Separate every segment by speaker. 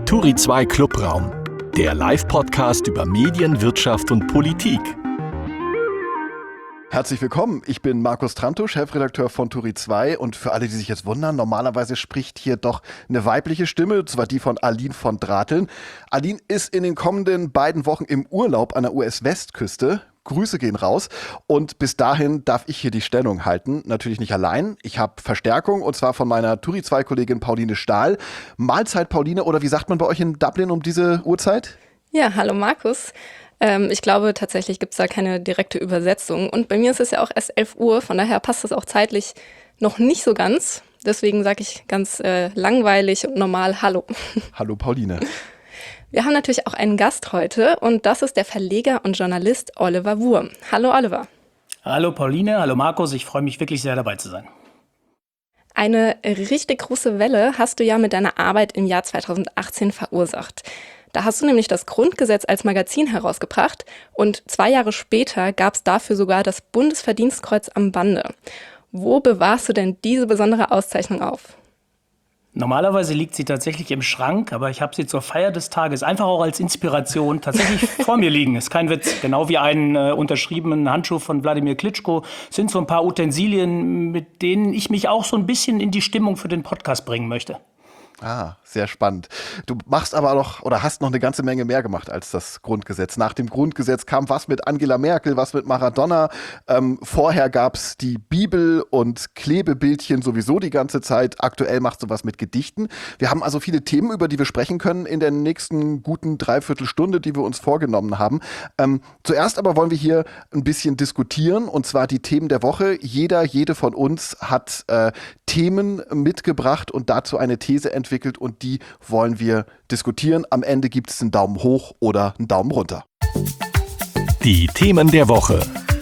Speaker 1: Turi 2 Clubraum, der Live-Podcast über Medien, Wirtschaft und Politik.
Speaker 2: Herzlich willkommen, ich bin Markus Tranto, Chefredakteur von Turi 2 und für alle, die sich jetzt wundern, normalerweise spricht hier doch eine weibliche Stimme, und zwar die von Aline von Drateln. Aline ist in den kommenden beiden Wochen im Urlaub an der US-Westküste. Grüße gehen raus und bis dahin darf ich hier die Stellung halten. Natürlich nicht allein. Ich habe Verstärkung und zwar von meiner Turi 2 Kollegin Pauline Stahl. Mahlzeit Pauline, oder wie sagt man bei euch in Dublin um diese Uhrzeit?
Speaker 3: Ja, hallo Markus. Ich glaube, tatsächlich gibt es da keine direkte Übersetzung. Und bei mir ist es ja auch erst 11 Uhr, von daher passt es auch zeitlich noch nicht so ganz. Deswegen sage ich ganz langweilig und normal Hallo.
Speaker 2: Hallo Pauline.
Speaker 3: Wir haben natürlich auch einen Gast heute und das ist der Verleger und Journalist Oliver Wurm. Hallo Oliver.
Speaker 4: Hallo Pauline, hallo Markus, ich freue mich wirklich sehr dabei zu sein.
Speaker 3: Eine richtig große Welle hast du ja mit deiner Arbeit im Jahr 2018 verursacht. Da hast du nämlich das Grundgesetz als Magazin herausgebracht und 2 Jahre später gab es dafür sogar das Bundesverdienstkreuz am Bande. Wo bewahrst du denn diese besondere Auszeichnung auf?
Speaker 4: Normalerweise liegt sie tatsächlich im Schrank, aber ich habe sie zur Feier des Tages einfach auch als Inspiration tatsächlich vor mir liegen. Ist kein Witz. Genau wie einen unterschriebenen Handschuh von Wladimir Klitschko sind so ein paar Utensilien, mit denen ich mich auch so ein bisschen in die Stimmung für den Podcast bringen möchte.
Speaker 2: Ah, sehr spannend. Du machst aber noch oder hast noch eine ganze Menge mehr gemacht als das Grundgesetz. Nach dem Grundgesetz kam was mit Angela Merkel, was mit Maradona. Vorher gab es die Bibel und Klebebildchen sowieso die ganze Zeit. Aktuell machst du was mit Gedichten. Wir haben also viele Themen, über die wir sprechen können in der nächsten guten Dreiviertelstunde, die wir uns vorgenommen haben. Zuerst aber wollen wir hier ein bisschen diskutieren, und zwar die Themen der Woche. Jede von uns hat Themen mitgebracht und dazu eine These entwickelt und die wollen wir diskutieren. Am Ende gibt es einen Daumen hoch oder einen Daumen runter.
Speaker 1: Die Themen der Woche.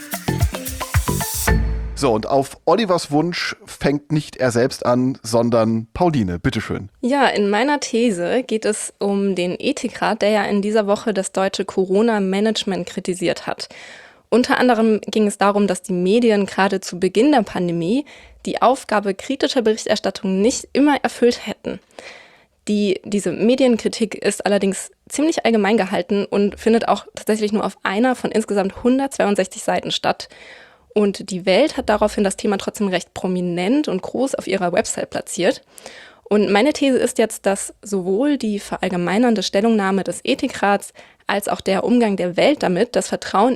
Speaker 2: So, und auf Olivers Wunsch fängt nicht er selbst an, sondern Pauline, bitteschön.
Speaker 3: Ja, in meiner These geht es um den Ethikrat, der ja in dieser Woche das deutsche Corona-Management kritisiert hat. Unter anderem ging es darum, dass die Medien gerade zu Beginn der Pandemie die Aufgabe kritischer Berichterstattung nicht immer erfüllt hätten. Diese Medienkritik ist allerdings ziemlich allgemein gehalten und findet auch tatsächlich nur auf einer von insgesamt 162 Seiten statt. Und die Welt hat daraufhin das Thema trotzdem recht prominent und groß auf ihrer Website platziert. Und meine These ist jetzt, dass sowohl die verallgemeinernde Stellungnahme des Ethikrats als auch der Umgang der Welt damit das Misstrauen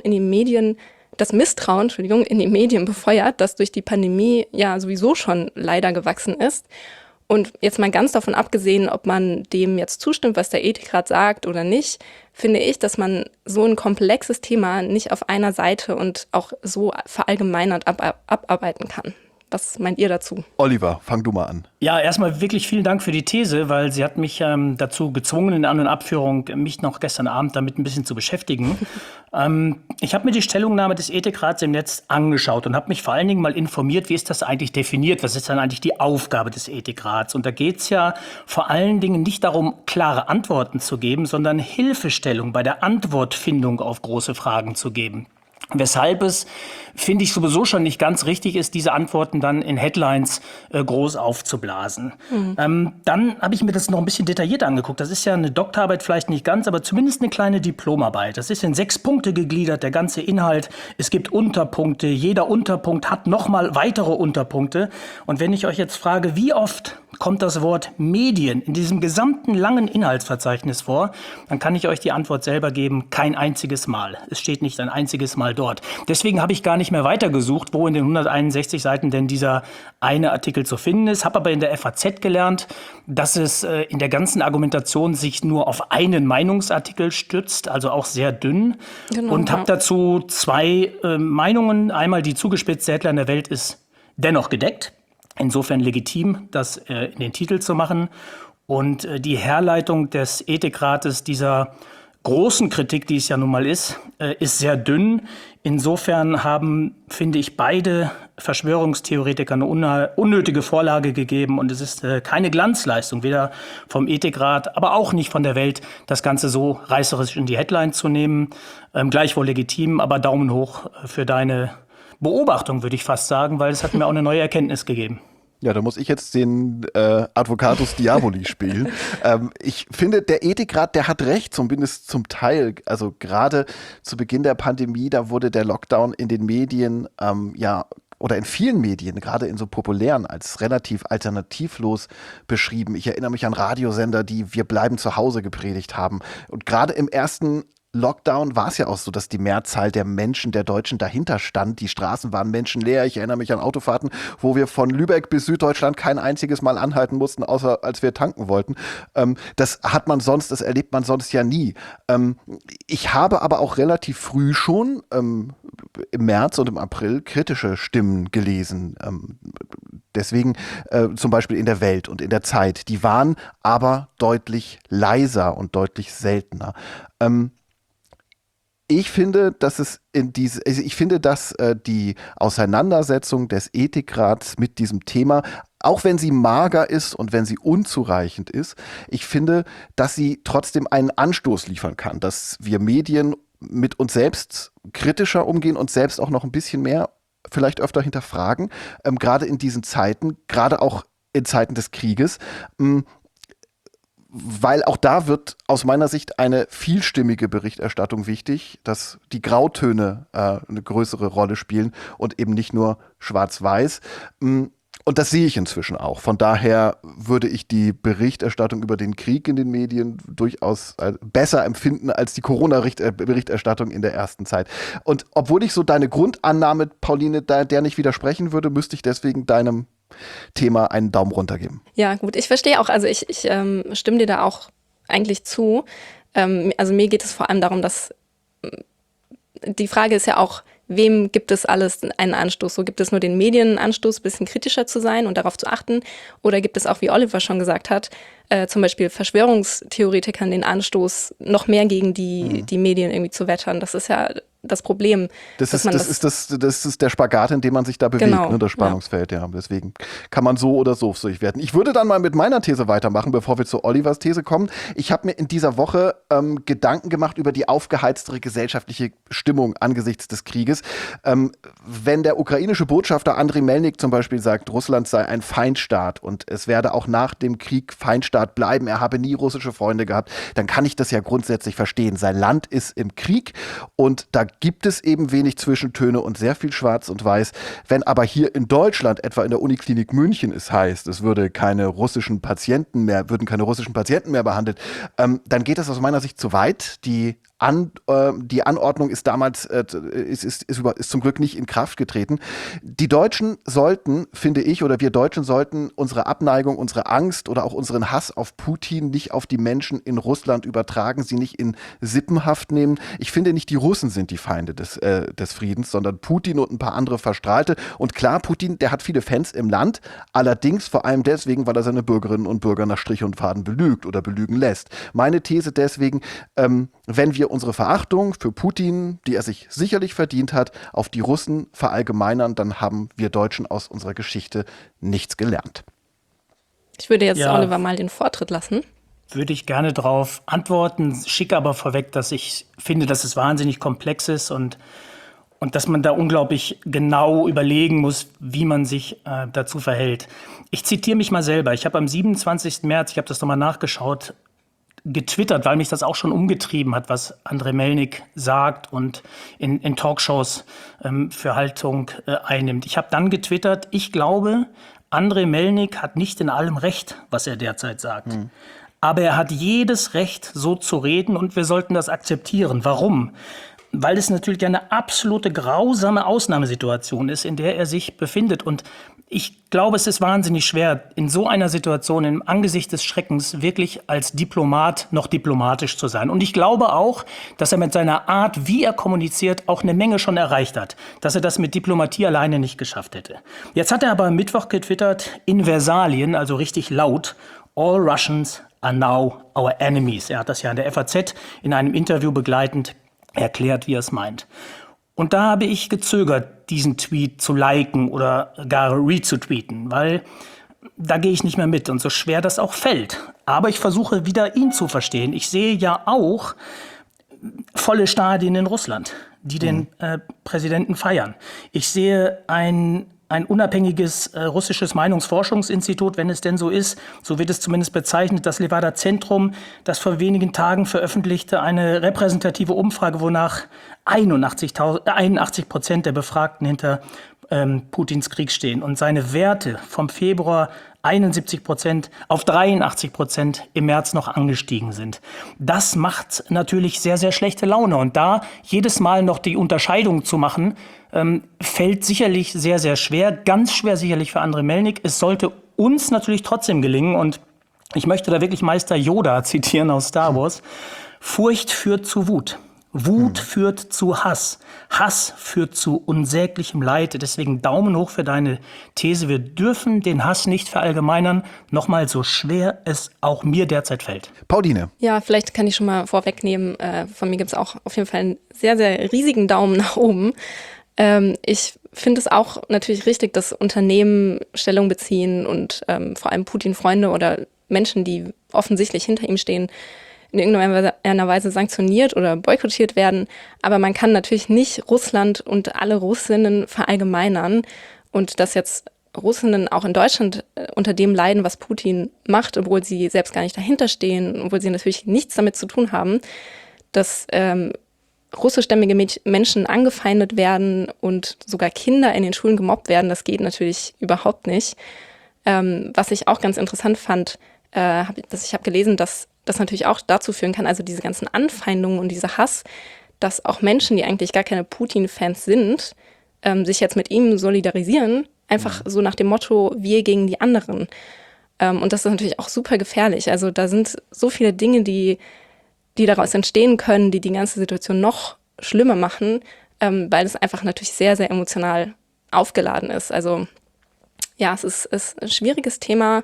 Speaker 3: in die Medien befeuert, das durch die Pandemie ja sowieso schon leider gewachsen ist. Und jetzt mal ganz davon abgesehen, ob man dem jetzt zustimmt, was der Ethikrat sagt oder nicht, finde ich, dass man so ein komplexes Thema nicht auf einer Seite und auch so verallgemeinert abarbeiten kann. Was meint ihr dazu?
Speaker 2: Oliver, fang du mal an.
Speaker 4: Ja, erstmal wirklich vielen Dank für die These, weil sie hat mich dazu gezwungen, in An- und Abführung mich noch gestern Abend damit ein bisschen zu beschäftigen. Ich habe mir die Stellungnahme des Ethikrats im Netz angeschaut und habe mich vor allen Dingen mal informiert, wie ist das eigentlich definiert? Was ist dann eigentlich die Aufgabe des Ethikrats? Und da geht es ja vor allen Dingen nicht darum, klare Antworten zu geben, sondern Hilfestellung bei der Antwortfindung auf große Fragen zu geben. Weshalb es, finde ich, sowieso schon nicht ganz richtig ist, diese Antworten dann in Headlines groß aufzublasen. Dann habe ich mir das noch ein bisschen detaillierter angeguckt. Das ist ja eine Doktorarbeit, vielleicht nicht ganz, aber zumindest eine kleine Diplomarbeit. Das ist in 6 Punkte gegliedert, der ganze Inhalt. Es gibt Unterpunkte. Jeder Unterpunkt hat nochmal weitere Unterpunkte. Und wenn ich euch jetzt frage, wie oft kommt das Wort Medien in diesem gesamten langen Inhaltsverzeichnis vor, dann kann ich euch die Antwort selber geben, kein einziges Mal. Es steht nicht ein einziges Mal dort. Deswegen habe ich gar nicht mehr weitergesucht, wo in den 161 Seiten denn dieser eine Artikel zu finden ist. Habe aber in der FAZ gelernt, dass es in der ganzen Argumentation sich nur auf einen Meinungsartikel stützt, also auch sehr dünn. Genau, und habe dazu 2 Meinungen. Einmal die zugespitzte Headline der Welt ist dennoch gedeckt. Insofern legitim, das in den Titel zu machen. Und die Herleitung des Ethikrates dieser großen Kritik, die es ja nun mal ist sehr dünn. Insofern haben, finde ich, beide Verschwörungstheoretiker eine unnötige Vorlage gegeben. Und es ist keine Glanzleistung, weder vom Ethikrat, aber auch nicht von der Welt, das Ganze so reißerisch in die Headline zu nehmen. Gleichwohl legitim, aber Daumen hoch für deine Beobachtung, würde ich fast sagen, weil es hat mir auch eine neue Erkenntnis gegeben.
Speaker 2: Ja, da muss ich jetzt den Advocatus Diaboli spielen. Ich finde, der Ethikrat, der hat recht, zumindest zum Teil. Also gerade zu Beginn der Pandemie, da wurde der Lockdown in den Medien, oder in vielen Medien, gerade in so populären, als relativ alternativlos beschrieben. Ich erinnere mich an Radiosender, die "Wir bleiben zu Hause" gepredigt haben. Und gerade im ersten Lockdown war es ja auch so, dass die Mehrzahl der Menschen, der Deutschen dahinter stand. Die Straßen waren menschenleer. Ich erinnere mich an Autofahrten, wo wir von Lübeck bis Süddeutschland kein einziges Mal anhalten mussten, außer als wir tanken wollten. Das erlebt man sonst ja nie. Ich habe aber auch relativ früh schon im März und im April kritische Stimmen gelesen. Deswegen zum Beispiel in der Welt und in der Zeit. Die waren aber deutlich leiser und deutlich seltener. Ich finde, dass die Auseinandersetzung des Ethikrats mit diesem Thema, auch wenn sie mager ist und wenn sie unzureichend ist, ich finde, dass sie trotzdem einen Anstoß liefern kann, dass wir Medien mit uns selbst kritischer umgehen und selbst auch noch ein bisschen mehr vielleicht öfter hinterfragen, gerade in diesen Zeiten, gerade auch in Zeiten des Krieges. Weil auch da wird aus meiner Sicht eine vielstimmige Berichterstattung wichtig, dass die Grautöne eine größere Rolle spielen und eben nicht nur schwarz-weiß. Und das sehe ich inzwischen auch. Von daher würde ich die Berichterstattung über den Krieg in den Medien durchaus besser empfinden als die Corona-Berichterstattung in der ersten Zeit. Und obwohl ich so deine Grundannahme, Pauline, der nicht widersprechen würde, müsste ich deswegen deinem Thema einen Daumen runter geben.
Speaker 3: Ja, gut, ich verstehe auch, also ich stimme dir da auch eigentlich zu. Also mir geht es vor allem darum, dass die Frage ist ja auch, wem gibt es alles einen Anstoß? So, gibt es nur den Medien einen Anstoß, ein bisschen kritischer zu sein und darauf zu achten? Oder gibt es auch, wie Oliver schon gesagt hat, zum Beispiel Verschwörungstheoretikern den Anstoß, noch mehr gegen die Medien irgendwie zu wettern? Das ist ja das Problem.
Speaker 2: Das ist der Spagat, in dem man sich da bewegt,
Speaker 3: genau,
Speaker 2: ne, das Spannungsfeld. Ja. Deswegen kann man so oder so werden. Ich würde dann mal mit meiner These weitermachen, bevor wir zu Olivers These kommen. Ich habe mir in dieser Woche Gedanken gemacht über die aufgeheiztere gesellschaftliche Stimmung angesichts des Krieges. Wenn der ukrainische Botschafter Andriy Melnik zum Beispiel sagt, Russland sei ein Feindstaat und es werde auch nach dem Krieg Feindstaat bleiben, er habe nie russische Freunde gehabt, dann kann ich das ja grundsätzlich verstehen. Sein Land ist im Krieg und da gibt es eben wenig Zwischentöne und sehr viel Schwarz und Weiß. Wenn aber hier in Deutschland, etwa in der Uniklinik München, es heißt, es würden keine russischen Patienten mehr behandelt, dann geht das aus meiner Sicht zu weit. Die Anordnung ist damals ist zum Glück nicht in Kraft getreten. Die Deutschen sollten, finde ich, oder wir Deutschen sollten unsere Abneigung, unsere Angst oder auch unseren Hass auf Putin nicht auf die Menschen in Russland übertragen, sie nicht in Sippenhaft nehmen. Ich finde nicht, die Russen sind die Feinde des Friedens, sondern Putin und ein paar andere Verstrahlte. Und klar, Putin, der hat viele Fans im Land, allerdings vor allem deswegen, weil er seine Bürgerinnen und Bürger nach Strich und Faden belügt oder belügen lässt. Meine These deswegen, wenn wir unsere Verachtung für Putin, die er sich sicherlich verdient hat, auf die Russen verallgemeinern, dann haben wir Deutschen aus unserer Geschichte nichts gelernt.
Speaker 3: Ich würde jetzt Oliver mal den Vortritt lassen.
Speaker 4: Würde ich gerne darauf antworten, schicke aber vorweg, dass ich finde, dass es wahnsinnig komplex ist und dass man da unglaublich genau überlegen muss, wie man sich dazu verhält. Ich zitiere mich mal selber. Ich habe am 27. März, ich habe das nochmal nachgeschaut, getwittert, weil mich das auch schon umgetrieben hat, was Andriy Melnik sagt und in Talkshows für Haltung einnimmt. Ich habe dann getwittert, ich glaube, Andriy Melnik hat nicht in allem recht, was er derzeit sagt. Aber er hat jedes Recht, so zu reden und wir sollten das akzeptieren. Warum? Weil es natürlich eine absolute grausame Ausnahmesituation ist, in der er sich befindet. Und ich glaube, es ist wahnsinnig schwer, in so einer Situation, im Angesicht des Schreckens, wirklich als Diplomat noch diplomatisch zu sein. Und ich glaube auch, dass er mit seiner Art, wie er kommuniziert, auch eine Menge schon erreicht hat. Dass er das mit Diplomatie alleine nicht geschafft hätte. Jetzt hat er aber am Mittwoch getwittert, in Versalien, also richtig laut, all Russians are now our enemies. Er hat das ja in der FAZ in einem Interview begleitend erklärt, wie er es meint. Und da habe ich gezögert, diesen Tweet zu liken oder gar retweeten, weil da gehe ich nicht mehr mit und so schwer das auch fällt. Aber ich versuche wieder ihn zu verstehen. Ich sehe ja auch volle Stadien in Russland, die den Präsidenten feiern. Ich sehe ein ein unabhängiges russisches Meinungsforschungsinstitut, wenn es denn so ist, so wird es zumindest bezeichnet, das Levada-Zentrum, das vor wenigen Tagen veröffentlichte eine repräsentative Umfrage, wonach 81% der Befragten hinter Putins Krieg stehen und seine Werte vom Februar 71% auf 83% im März noch angestiegen sind. Das macht natürlich sehr, sehr schlechte Laune. Und da jedes Mal noch die Unterscheidung zu machen, fällt sicherlich sehr, sehr schwer. Ganz schwer sicherlich für Andrei Melnik. Es sollte uns natürlich trotzdem gelingen. Und ich möchte da wirklich Meister Yoda zitieren aus Star Wars. Furcht führt zu Wut. Wut führt zu Hass. Hass führt zu unsäglichem Leid. Deswegen Daumen hoch für deine These. Wir dürfen den Hass nicht verallgemeinern. Nochmal, so schwer es auch mir derzeit fällt.
Speaker 2: Pauline.
Speaker 3: Ja, vielleicht kann ich schon mal vorwegnehmen. Von mir gibt es auch auf jeden Fall einen sehr, sehr riesigen Daumen nach oben. Ich finde es auch natürlich richtig, dass Unternehmen Stellung beziehen und vor allem Putin-Freunde oder Menschen, die offensichtlich hinter ihm stehen, in irgendeiner Weise sanktioniert oder boykottiert werden. Aber man kann natürlich nicht Russland und alle Russinnen verallgemeinern und dass jetzt Russinnen auch in Deutschland unter dem leiden, was Putin macht, obwohl sie selbst gar nicht dahinter stehen, obwohl sie natürlich nichts damit zu tun haben, dass russischstämmige Menschen angefeindet werden und sogar Kinder in den Schulen gemobbt werden. Das geht natürlich überhaupt nicht. Was ich auch ganz interessant fand, ich habe gelesen, dass das natürlich auch dazu führen kann, also diese ganzen Anfeindungen und dieser Hass, dass auch Menschen, die eigentlich gar keine Putin-Fans sind, sich jetzt mit ihm solidarisieren, einfach so nach dem Motto, wir gegen die anderen. Und das ist natürlich auch super gefährlich. Also da sind so viele Dinge, die daraus entstehen können, die ganze Situation noch schlimmer machen, weil es einfach natürlich sehr, sehr emotional aufgeladen ist. Also ja, es ist ein schwieriges Thema.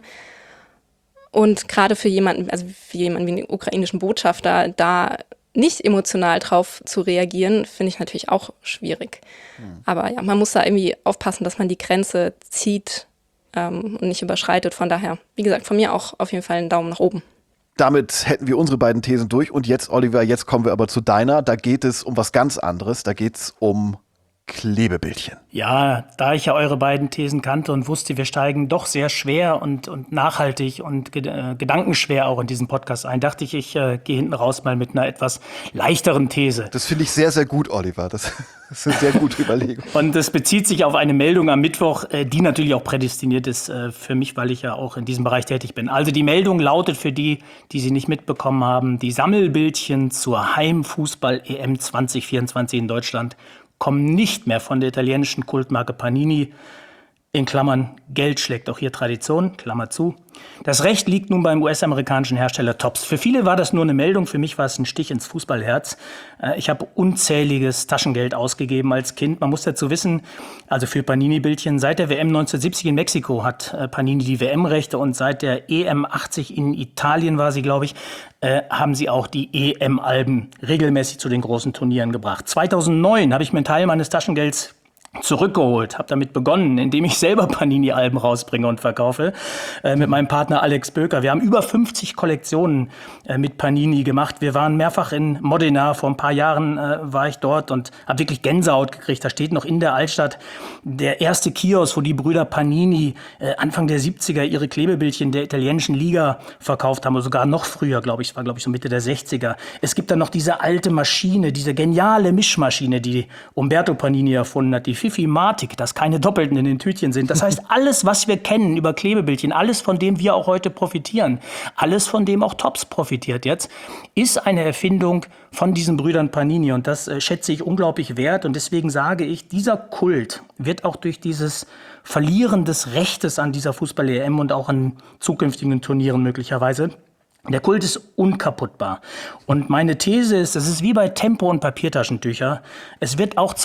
Speaker 3: Und gerade für jemanden wie den ukrainischen Botschafter, da nicht emotional drauf zu reagieren, finde ich natürlich auch schwierig. Aber ja, man muss da irgendwie aufpassen, dass man die Grenze zieht und nicht überschreitet. Von daher, wie gesagt, von mir auch auf jeden Fall einen Daumen nach oben.
Speaker 2: Damit hätten wir unsere beiden Thesen durch. Und jetzt, Oliver, jetzt kommen wir aber zu deiner. Da geht es um was ganz anderes. Da geht es um Klebebildchen.
Speaker 4: Ja, da ich ja eure beiden Thesen kannte und wusste, wir steigen doch sehr schwer und nachhaltig und gedankenschwer auch in diesen Podcast ein, dachte ich, ich gehe hinten raus mal mit einer etwas leichteren These.
Speaker 2: Das finde ich sehr, sehr gut, Oliver. Das ist eine sehr gute Überlegung.
Speaker 4: Und es bezieht sich auf eine Meldung am Mittwoch, die natürlich auch prädestiniert ist für mich, weil ich ja auch in diesem Bereich tätig bin. Also die Meldung lautet für die sie nicht mitbekommen haben, die Sammelbildchen zur Heimfußball-EM 2024 in Deutschland kommen nicht mehr von der italienischen Kultmarke Panini, in Klammern, Geld schlägt auch hier Tradition, Klammer zu. Das Recht liegt nun beim US-amerikanischen Hersteller Topps. Für viele war das nur eine Meldung, für mich war es ein Stich ins Fußballherz. Ich habe unzähliges Taschengeld ausgegeben als Kind. Man muss dazu wissen, also für Panini-Bildchen, seit der WM 1970 in Mexiko hat Panini die WM-Rechte und seit der EM 80 in Italien war sie, glaube ich, haben sie auch die EM-Alben regelmäßig zu den großen Turnieren gebracht. 2009 habe ich mir einen Teil meines Taschengelds zurückgeholt, habe damit begonnen, indem ich selber Panini-Alben rausbringe und verkaufe, mit meinem Partner Alex Böker. Wir haben über 50 Kollektionen mit Panini gemacht. Wir waren mehrfach in Modena, vor ein paar Jahren war ich dort und habe wirklich Gänsehaut gekriegt. Da steht noch in der Altstadt der erste Kiosk, wo die Brüder Panini Anfang der 70er ihre Klebebildchen der italienischen Liga verkauft haben, oder sogar noch früher, glaube ich, es war so Mitte der 60er. Es gibt dann noch diese alte Maschine, diese geniale Mischmaschine, die Umberto Panini erfunden hat, die Fifi-Matic, dass keine Doppelten in den Tütchen sind. Das heißt, alles, was wir kennen über Klebebildchen, alles, von dem wir auch heute profitieren, alles, von dem auch Topps profitiert jetzt, ist eine Erfindung von diesen Brüdern Panini. Und das schätze ich unglaublich wert. Und deswegen sage ich, dieser Kult wird auch durch dieses Verlieren des Rechtes an dieser Fußball-EM und auch an zukünftigen Turnieren möglicherweise, der Kult ist unkaputtbar. Und meine These ist, das ist wie bei Tempo- und Papiertaschentücher. Es wird auch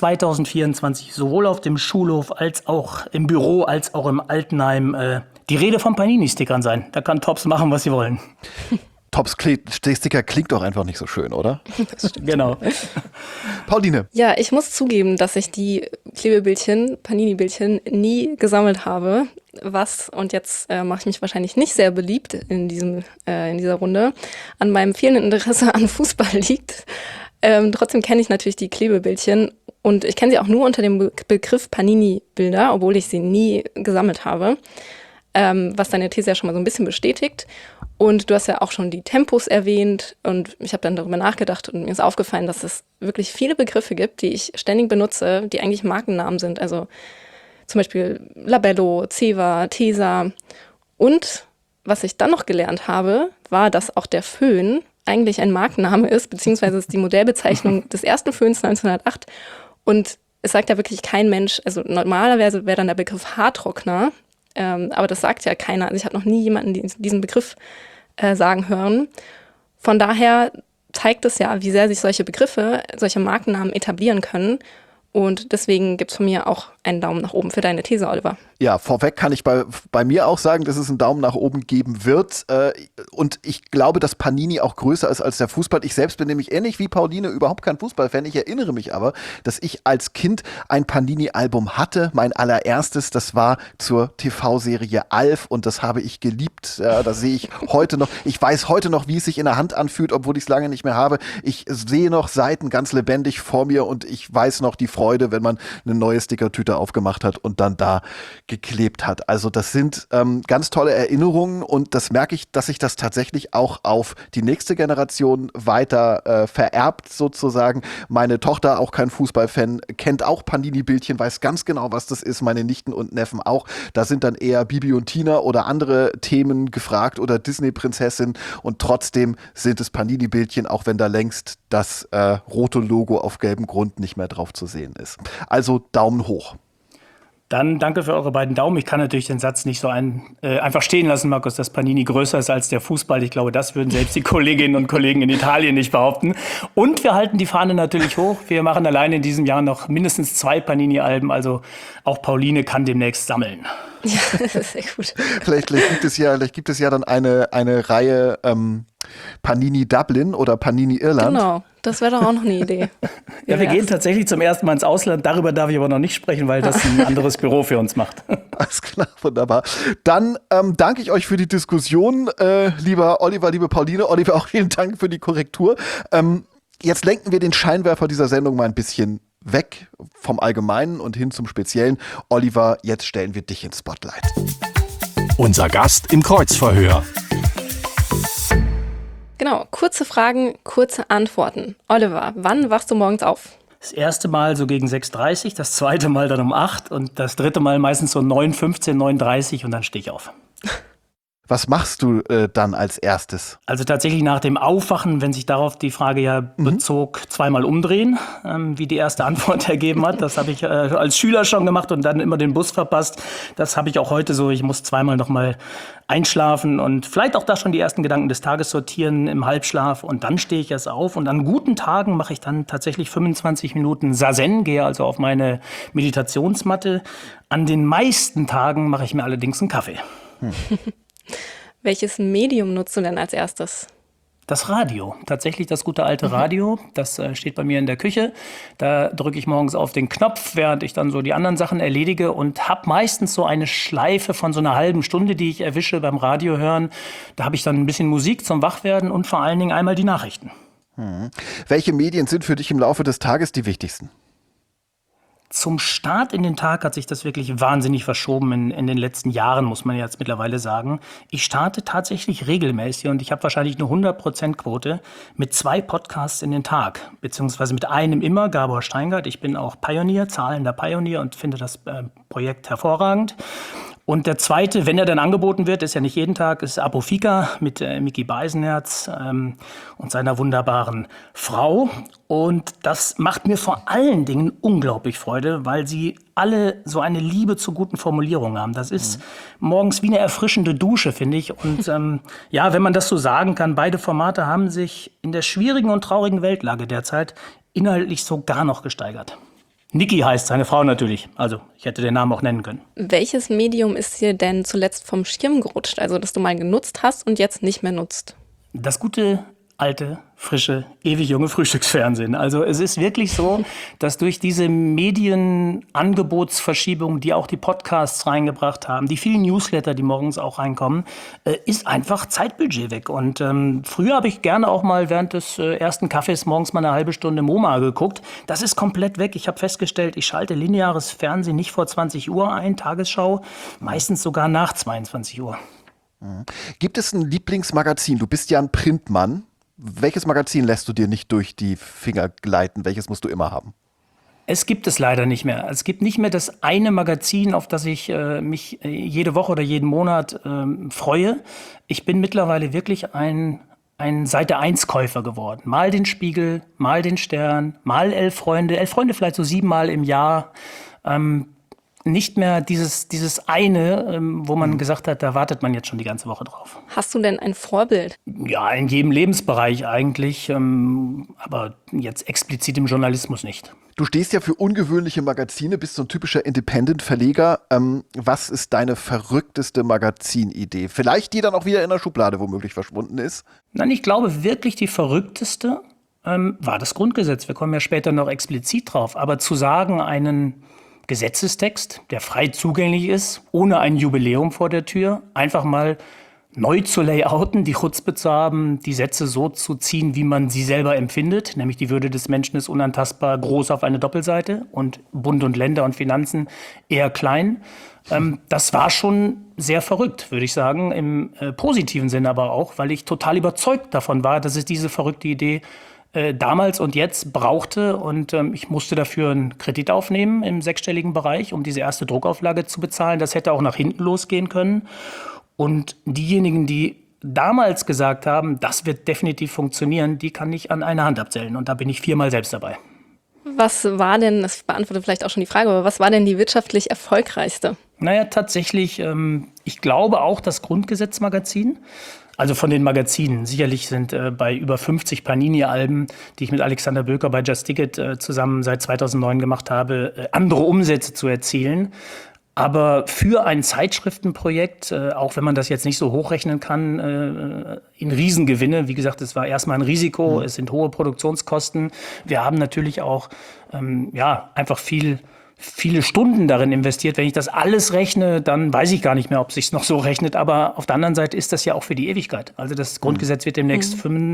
Speaker 4: 2024 sowohl auf dem Schulhof als auch im Büro als auch im Altenheim die Rede von Panini-Stickern sein. Da kann Topps machen, was sie wollen.
Speaker 2: Topps-Sticker klingt doch einfach nicht so schön, oder?
Speaker 3: Das stimmt.
Speaker 4: Genau.
Speaker 2: Pauline.
Speaker 3: Ja, ich muss zugeben, dass ich die Klebebildchen, Panini-Bildchen, nie gesammelt habe. Und jetzt mache ich mich wahrscheinlich nicht sehr beliebt in dieser Runde, an meinem fehlenden Interesse an Fußball liegt. Trotzdem kenne ich natürlich die Klebebildchen und ich kenne sie auch nur unter dem Begriff Panini-Bilder, obwohl ich sie nie gesammelt habe, was deine These ja schon mal so ein bisschen bestätigt. Und du hast ja auch schon die Tempos erwähnt und ich habe dann darüber nachgedacht und mir ist aufgefallen, dass es wirklich viele Begriffe gibt, die ich ständig benutze, die eigentlich Markennamen sind. Also zum Beispiel Labello, Ceva, Tesa. Und was ich dann noch gelernt habe, war, dass auch der Föhn eigentlich ein Markenname ist, beziehungsweise ist die Modellbezeichnung des ersten Föhns 1908. Und es sagt ja wirklich kein Mensch, also normalerweise wäre dann der Begriff Haartrockner, aber das sagt ja keiner. Also ich habe noch nie jemanden diesen Begriff sagen hören. Von daher zeigt es ja, wie sehr sich solche Begriffe, solche Markennamen etablieren können. Und deswegen gibt es von mir auch einen Daumen nach oben für deine These, Oliver.
Speaker 2: Ja, vorweg kann ich bei mir auch sagen, dass es einen Daumen nach oben geben wird. Und ich glaube, dass Panini auch größer ist als der Fußball. Ich selbst bin nämlich ähnlich wie Pauline überhaupt kein Fußballfan. Ich erinnere mich aber, dass ich als Kind ein Panini-Album hatte. Mein allererstes, das war zur TV-Serie Alf und das habe ich geliebt. Da sehe ich heute noch, ich weiß heute noch, wie es sich in der Hand anfühlt, obwohl ich es lange nicht mehr habe. Ich sehe noch Seiten ganz lebendig vor mir und ich weiß noch die Freude, wenn man eine neue Stickertüte aufgemacht hat und dann da geklebt hat. Also das sind ganz tolle Erinnerungen und das merke ich, dass sich das tatsächlich auch auf die nächste Generation weiter vererbt sozusagen. Meine Tochter, auch kein Fußballfan, kennt auch Panini-Bildchen, weiß ganz genau, was das ist. Meine Nichten und Neffen auch. Da sind dann eher Bibi und Tina oder andere Themen gefragt oder Disney-Prinzessin und trotzdem sind es Panini-Bildchen, auch wenn da längst das rote Logo auf gelbem Grund nicht mehr drauf zu sehen ist. Also Daumen hoch.
Speaker 4: Dann danke für eure beiden Daumen. Ich kann natürlich den Satz nicht so einfach stehen lassen, Markus, dass Panini größer ist als der Fußball. Ich glaube, das würden selbst die Kolleginnen und Kollegen in Italien nicht behaupten. Und wir halten die Fahne natürlich hoch. Wir machen alleine in diesem Jahr noch mindestens 2 Panini-Alben. Also auch Pauline kann demnächst sammeln.
Speaker 3: Ja, das ist sehr gut.
Speaker 2: Vielleicht gibt es ja dann eine Reihe Panini Dublin oder Panini Irland.
Speaker 3: Genau, das wäre doch auch noch eine Idee.
Speaker 4: Ja, wir gehen tatsächlich zum ersten Mal ins Ausland. Darüber darf ich aber noch nicht sprechen, weil das ein anderes Büro für uns macht.
Speaker 2: Alles klar, wunderbar. Dann danke ich euch für die Diskussion, lieber Oliver, liebe Pauline. Oliver, auch vielen Dank für die Korrektur. Jetzt lenken wir den Scheinwerfer dieser Sendung mal ein bisschen weg vom Allgemeinen und hin zum Speziellen. Oliver, jetzt stellen wir dich ins Spotlight.
Speaker 1: Unser Gast im Kreuzverhör.
Speaker 3: Genau, kurze Fragen, kurze Antworten. Oliver, wann wachst du morgens auf?
Speaker 4: Das erste Mal so gegen 6:30 Uhr, das zweite Mal dann um 8 und das dritte Mal meistens so 9:15, 9:30 und dann stehe ich auf.
Speaker 2: Was machst du dann als erstes?
Speaker 4: Also tatsächlich nach dem Aufwachen, wenn sich darauf die Frage ja bezog, zweimal umdrehen, wie die erste Antwort ergeben hat. Das habe ich als Schüler schon gemacht und dann immer den Bus verpasst. Das habe ich auch heute so. Ich muss zweimal noch mal einschlafen und vielleicht auch da schon die ersten Gedanken des Tages sortieren im Halbschlaf und dann stehe ich erst auf. Und an guten Tagen mache ich dann tatsächlich 25 Minuten Zazen, gehe also auf meine Meditationsmatte. An den meisten Tagen mache ich mir allerdings einen Kaffee.
Speaker 3: Welches Medium nutzt du denn als erstes?
Speaker 4: Das Radio, tatsächlich das gute alte Radio, das steht bei mir in der Küche. Da drücke ich morgens auf den Knopf, während ich dann so die anderen Sachen erledige und habe meistens so eine Schleife von so einer halben Stunde, die ich erwische beim Radio hören. Da habe ich dann ein bisschen Musik zum Wachwerden und vor allen Dingen einmal die Nachrichten.
Speaker 2: Welche Medien sind für dich im Laufe des Tages die wichtigsten?
Speaker 4: Zum Start in den Tag hat sich das wirklich wahnsinnig verschoben in den letzten Jahren, muss man jetzt mittlerweile sagen. Ich starte tatsächlich regelmäßig und ich habe wahrscheinlich eine 100%-Quote mit 2 Podcasts in den Tag, beziehungsweise mit einem immer, Gabor Steingart. Ich bin auch Pionier, zahlender Pionier und finde das Projekt hervorragend. Und der zweite, wenn er dann angeboten wird, ist ja nicht jeden Tag, ist Apofika mit Micky Beisenherz und seiner wunderbaren Frau. Und das macht mir vor allen Dingen unglaublich Freude, weil sie alle so eine Liebe zu guten Formulierungen haben. Das ist morgens wie eine erfrischende Dusche, finde ich. Und ja, wenn man das so sagen kann, beide Formate haben sich in der schwierigen und traurigen Weltlage derzeit inhaltlich so gar noch gesteigert. Niki heißt seine Frau natürlich, also ich hätte den Namen auch nennen können.
Speaker 3: Welches Medium ist dir denn zuletzt vom Schirm gerutscht, also das du mal genutzt hast und jetzt nicht mehr nutzt?
Speaker 4: Das gute alte, frische, ewig junge Frühstücksfernsehen. Also es ist wirklich so, dass durch diese Medienangebotsverschiebung, die auch die Podcasts reingebracht haben, die vielen Newsletter, die morgens auch reinkommen, ist einfach Zeitbudget weg. Und früher habe ich gerne auch mal während des ersten Kaffees morgens mal eine halbe Stunde MoMA geguckt. Das ist komplett weg. Ich habe festgestellt, ich schalte lineares Fernsehen nicht vor 20 Uhr ein, Tagesschau, meistens sogar nach 22 Uhr.
Speaker 2: Gibt es ein Lieblingsmagazin? Du bist ja ein Printmann. Welches Magazin lässt du dir nicht durch die Finger gleiten? Welches musst du immer haben?
Speaker 4: Es gibt es leider nicht mehr. Es gibt nicht mehr das eine Magazin, auf das ich mich jede Woche oder jeden Monat freue. Ich bin mittlerweile wirklich ein Seite-1-Käufer geworden. Mal den Spiegel, mal den Stern, mal Elf Freunde. Elf Freunde vielleicht so 7-mal im Jahr. Nicht mehr dieses eine, wo man gesagt hat, da wartet man jetzt schon die ganze Woche drauf.
Speaker 3: Hast du denn ein Vorbild?
Speaker 4: Ja, in jedem Lebensbereich eigentlich, aber jetzt explizit im Journalismus nicht.
Speaker 2: Du stehst ja für ungewöhnliche Magazine, bist so ein typischer Independent-Verleger. Was ist deine verrückteste Magazinidee? Vielleicht die dann auch wieder in der Schublade womöglich verschwunden ist?
Speaker 4: Nein, ich glaube wirklich die verrückteste war das Grundgesetz. Wir kommen ja später noch explizit drauf. Aber zu sagen, einen Gesetzestext, der frei zugänglich ist, ohne ein Jubiläum vor der Tür, einfach mal neu zu layouten, die Chutzpe zu haben, die Sätze so zu ziehen, wie man sie selber empfindet, nämlich die Würde des Menschen ist unantastbar groß auf eine Doppelseite und Bund und Länder und Finanzen eher klein. Das war schon sehr verrückt, würde ich sagen, im positiven Sinne aber auch, weil ich total überzeugt davon war, dass es diese verrückte Idee damals und jetzt brauchte und ich musste dafür einen Kredit aufnehmen im sechsstelligen Bereich, um diese erste Druckauflage zu bezahlen. Das hätte auch nach hinten losgehen können. Und diejenigen, die damals gesagt haben, das wird definitiv funktionieren, die kann ich an einer Hand abzählen. Und da bin ich 4-mal selbst dabei.
Speaker 3: Was war denn, das beantwortet vielleicht auch schon die Frage, aber was war denn die wirtschaftlich erfolgreichste?
Speaker 4: Naja, tatsächlich, ich glaube auch das Grundgesetz-Magazin. Also von den Magazinen. Sicherlich sind bei über 50 Panini-Alben, die ich mit Alexander Böker bei Just Ticket zusammen seit 2009 gemacht habe, andere Umsätze zu erzielen. Aber für ein Zeitschriftenprojekt, auch wenn man das jetzt nicht so hochrechnen kann, in Riesengewinne, wie gesagt, es war erstmal ein Risiko, es sind hohe Produktionskosten. Wir haben natürlich auch einfach viele Stunden darin investiert. Wenn ich das alles rechne, dann weiß ich gar nicht mehr, ob es sich noch so rechnet. Aber auf der anderen Seite ist das ja auch für die Ewigkeit. Also das Grundgesetz wird demnächst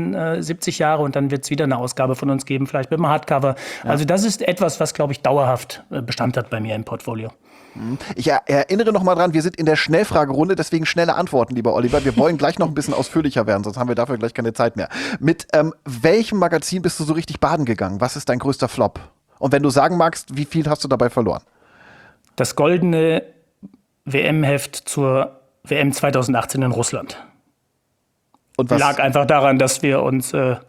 Speaker 4: 75 Jahre und dann wird es wieder eine Ausgabe von uns geben, vielleicht mit einem Hardcover. Ja. Also das ist etwas, was, glaube ich, dauerhaft Bestand hat bei mir im Portfolio.
Speaker 2: Ich erinnere noch mal dran, wir sind in der Schnellfragerunde, deswegen schnelle Antworten, lieber Oliver. Wir wollen gleich noch ein bisschen ausführlicher werden, sonst haben wir dafür gleich keine Zeit mehr. Mit welchem Magazin bist du so richtig baden gegangen? Was ist dein größter Flop? Und wenn du sagen magst, wie viel hast du dabei verloren?
Speaker 4: Das goldene WM-Heft zur WM 2018 in Russland. Und was lag einfach daran, dass wir uns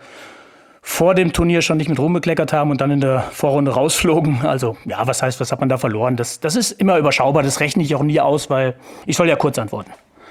Speaker 4: vor dem Turnier schon nicht mit rumbekleckert haben und dann in der Vorrunde rausflogen. Also ja, was hat man da verloren? Das ist immer überschaubar, das rechne ich auch nie aus, weil ich soll ja kurz antworten.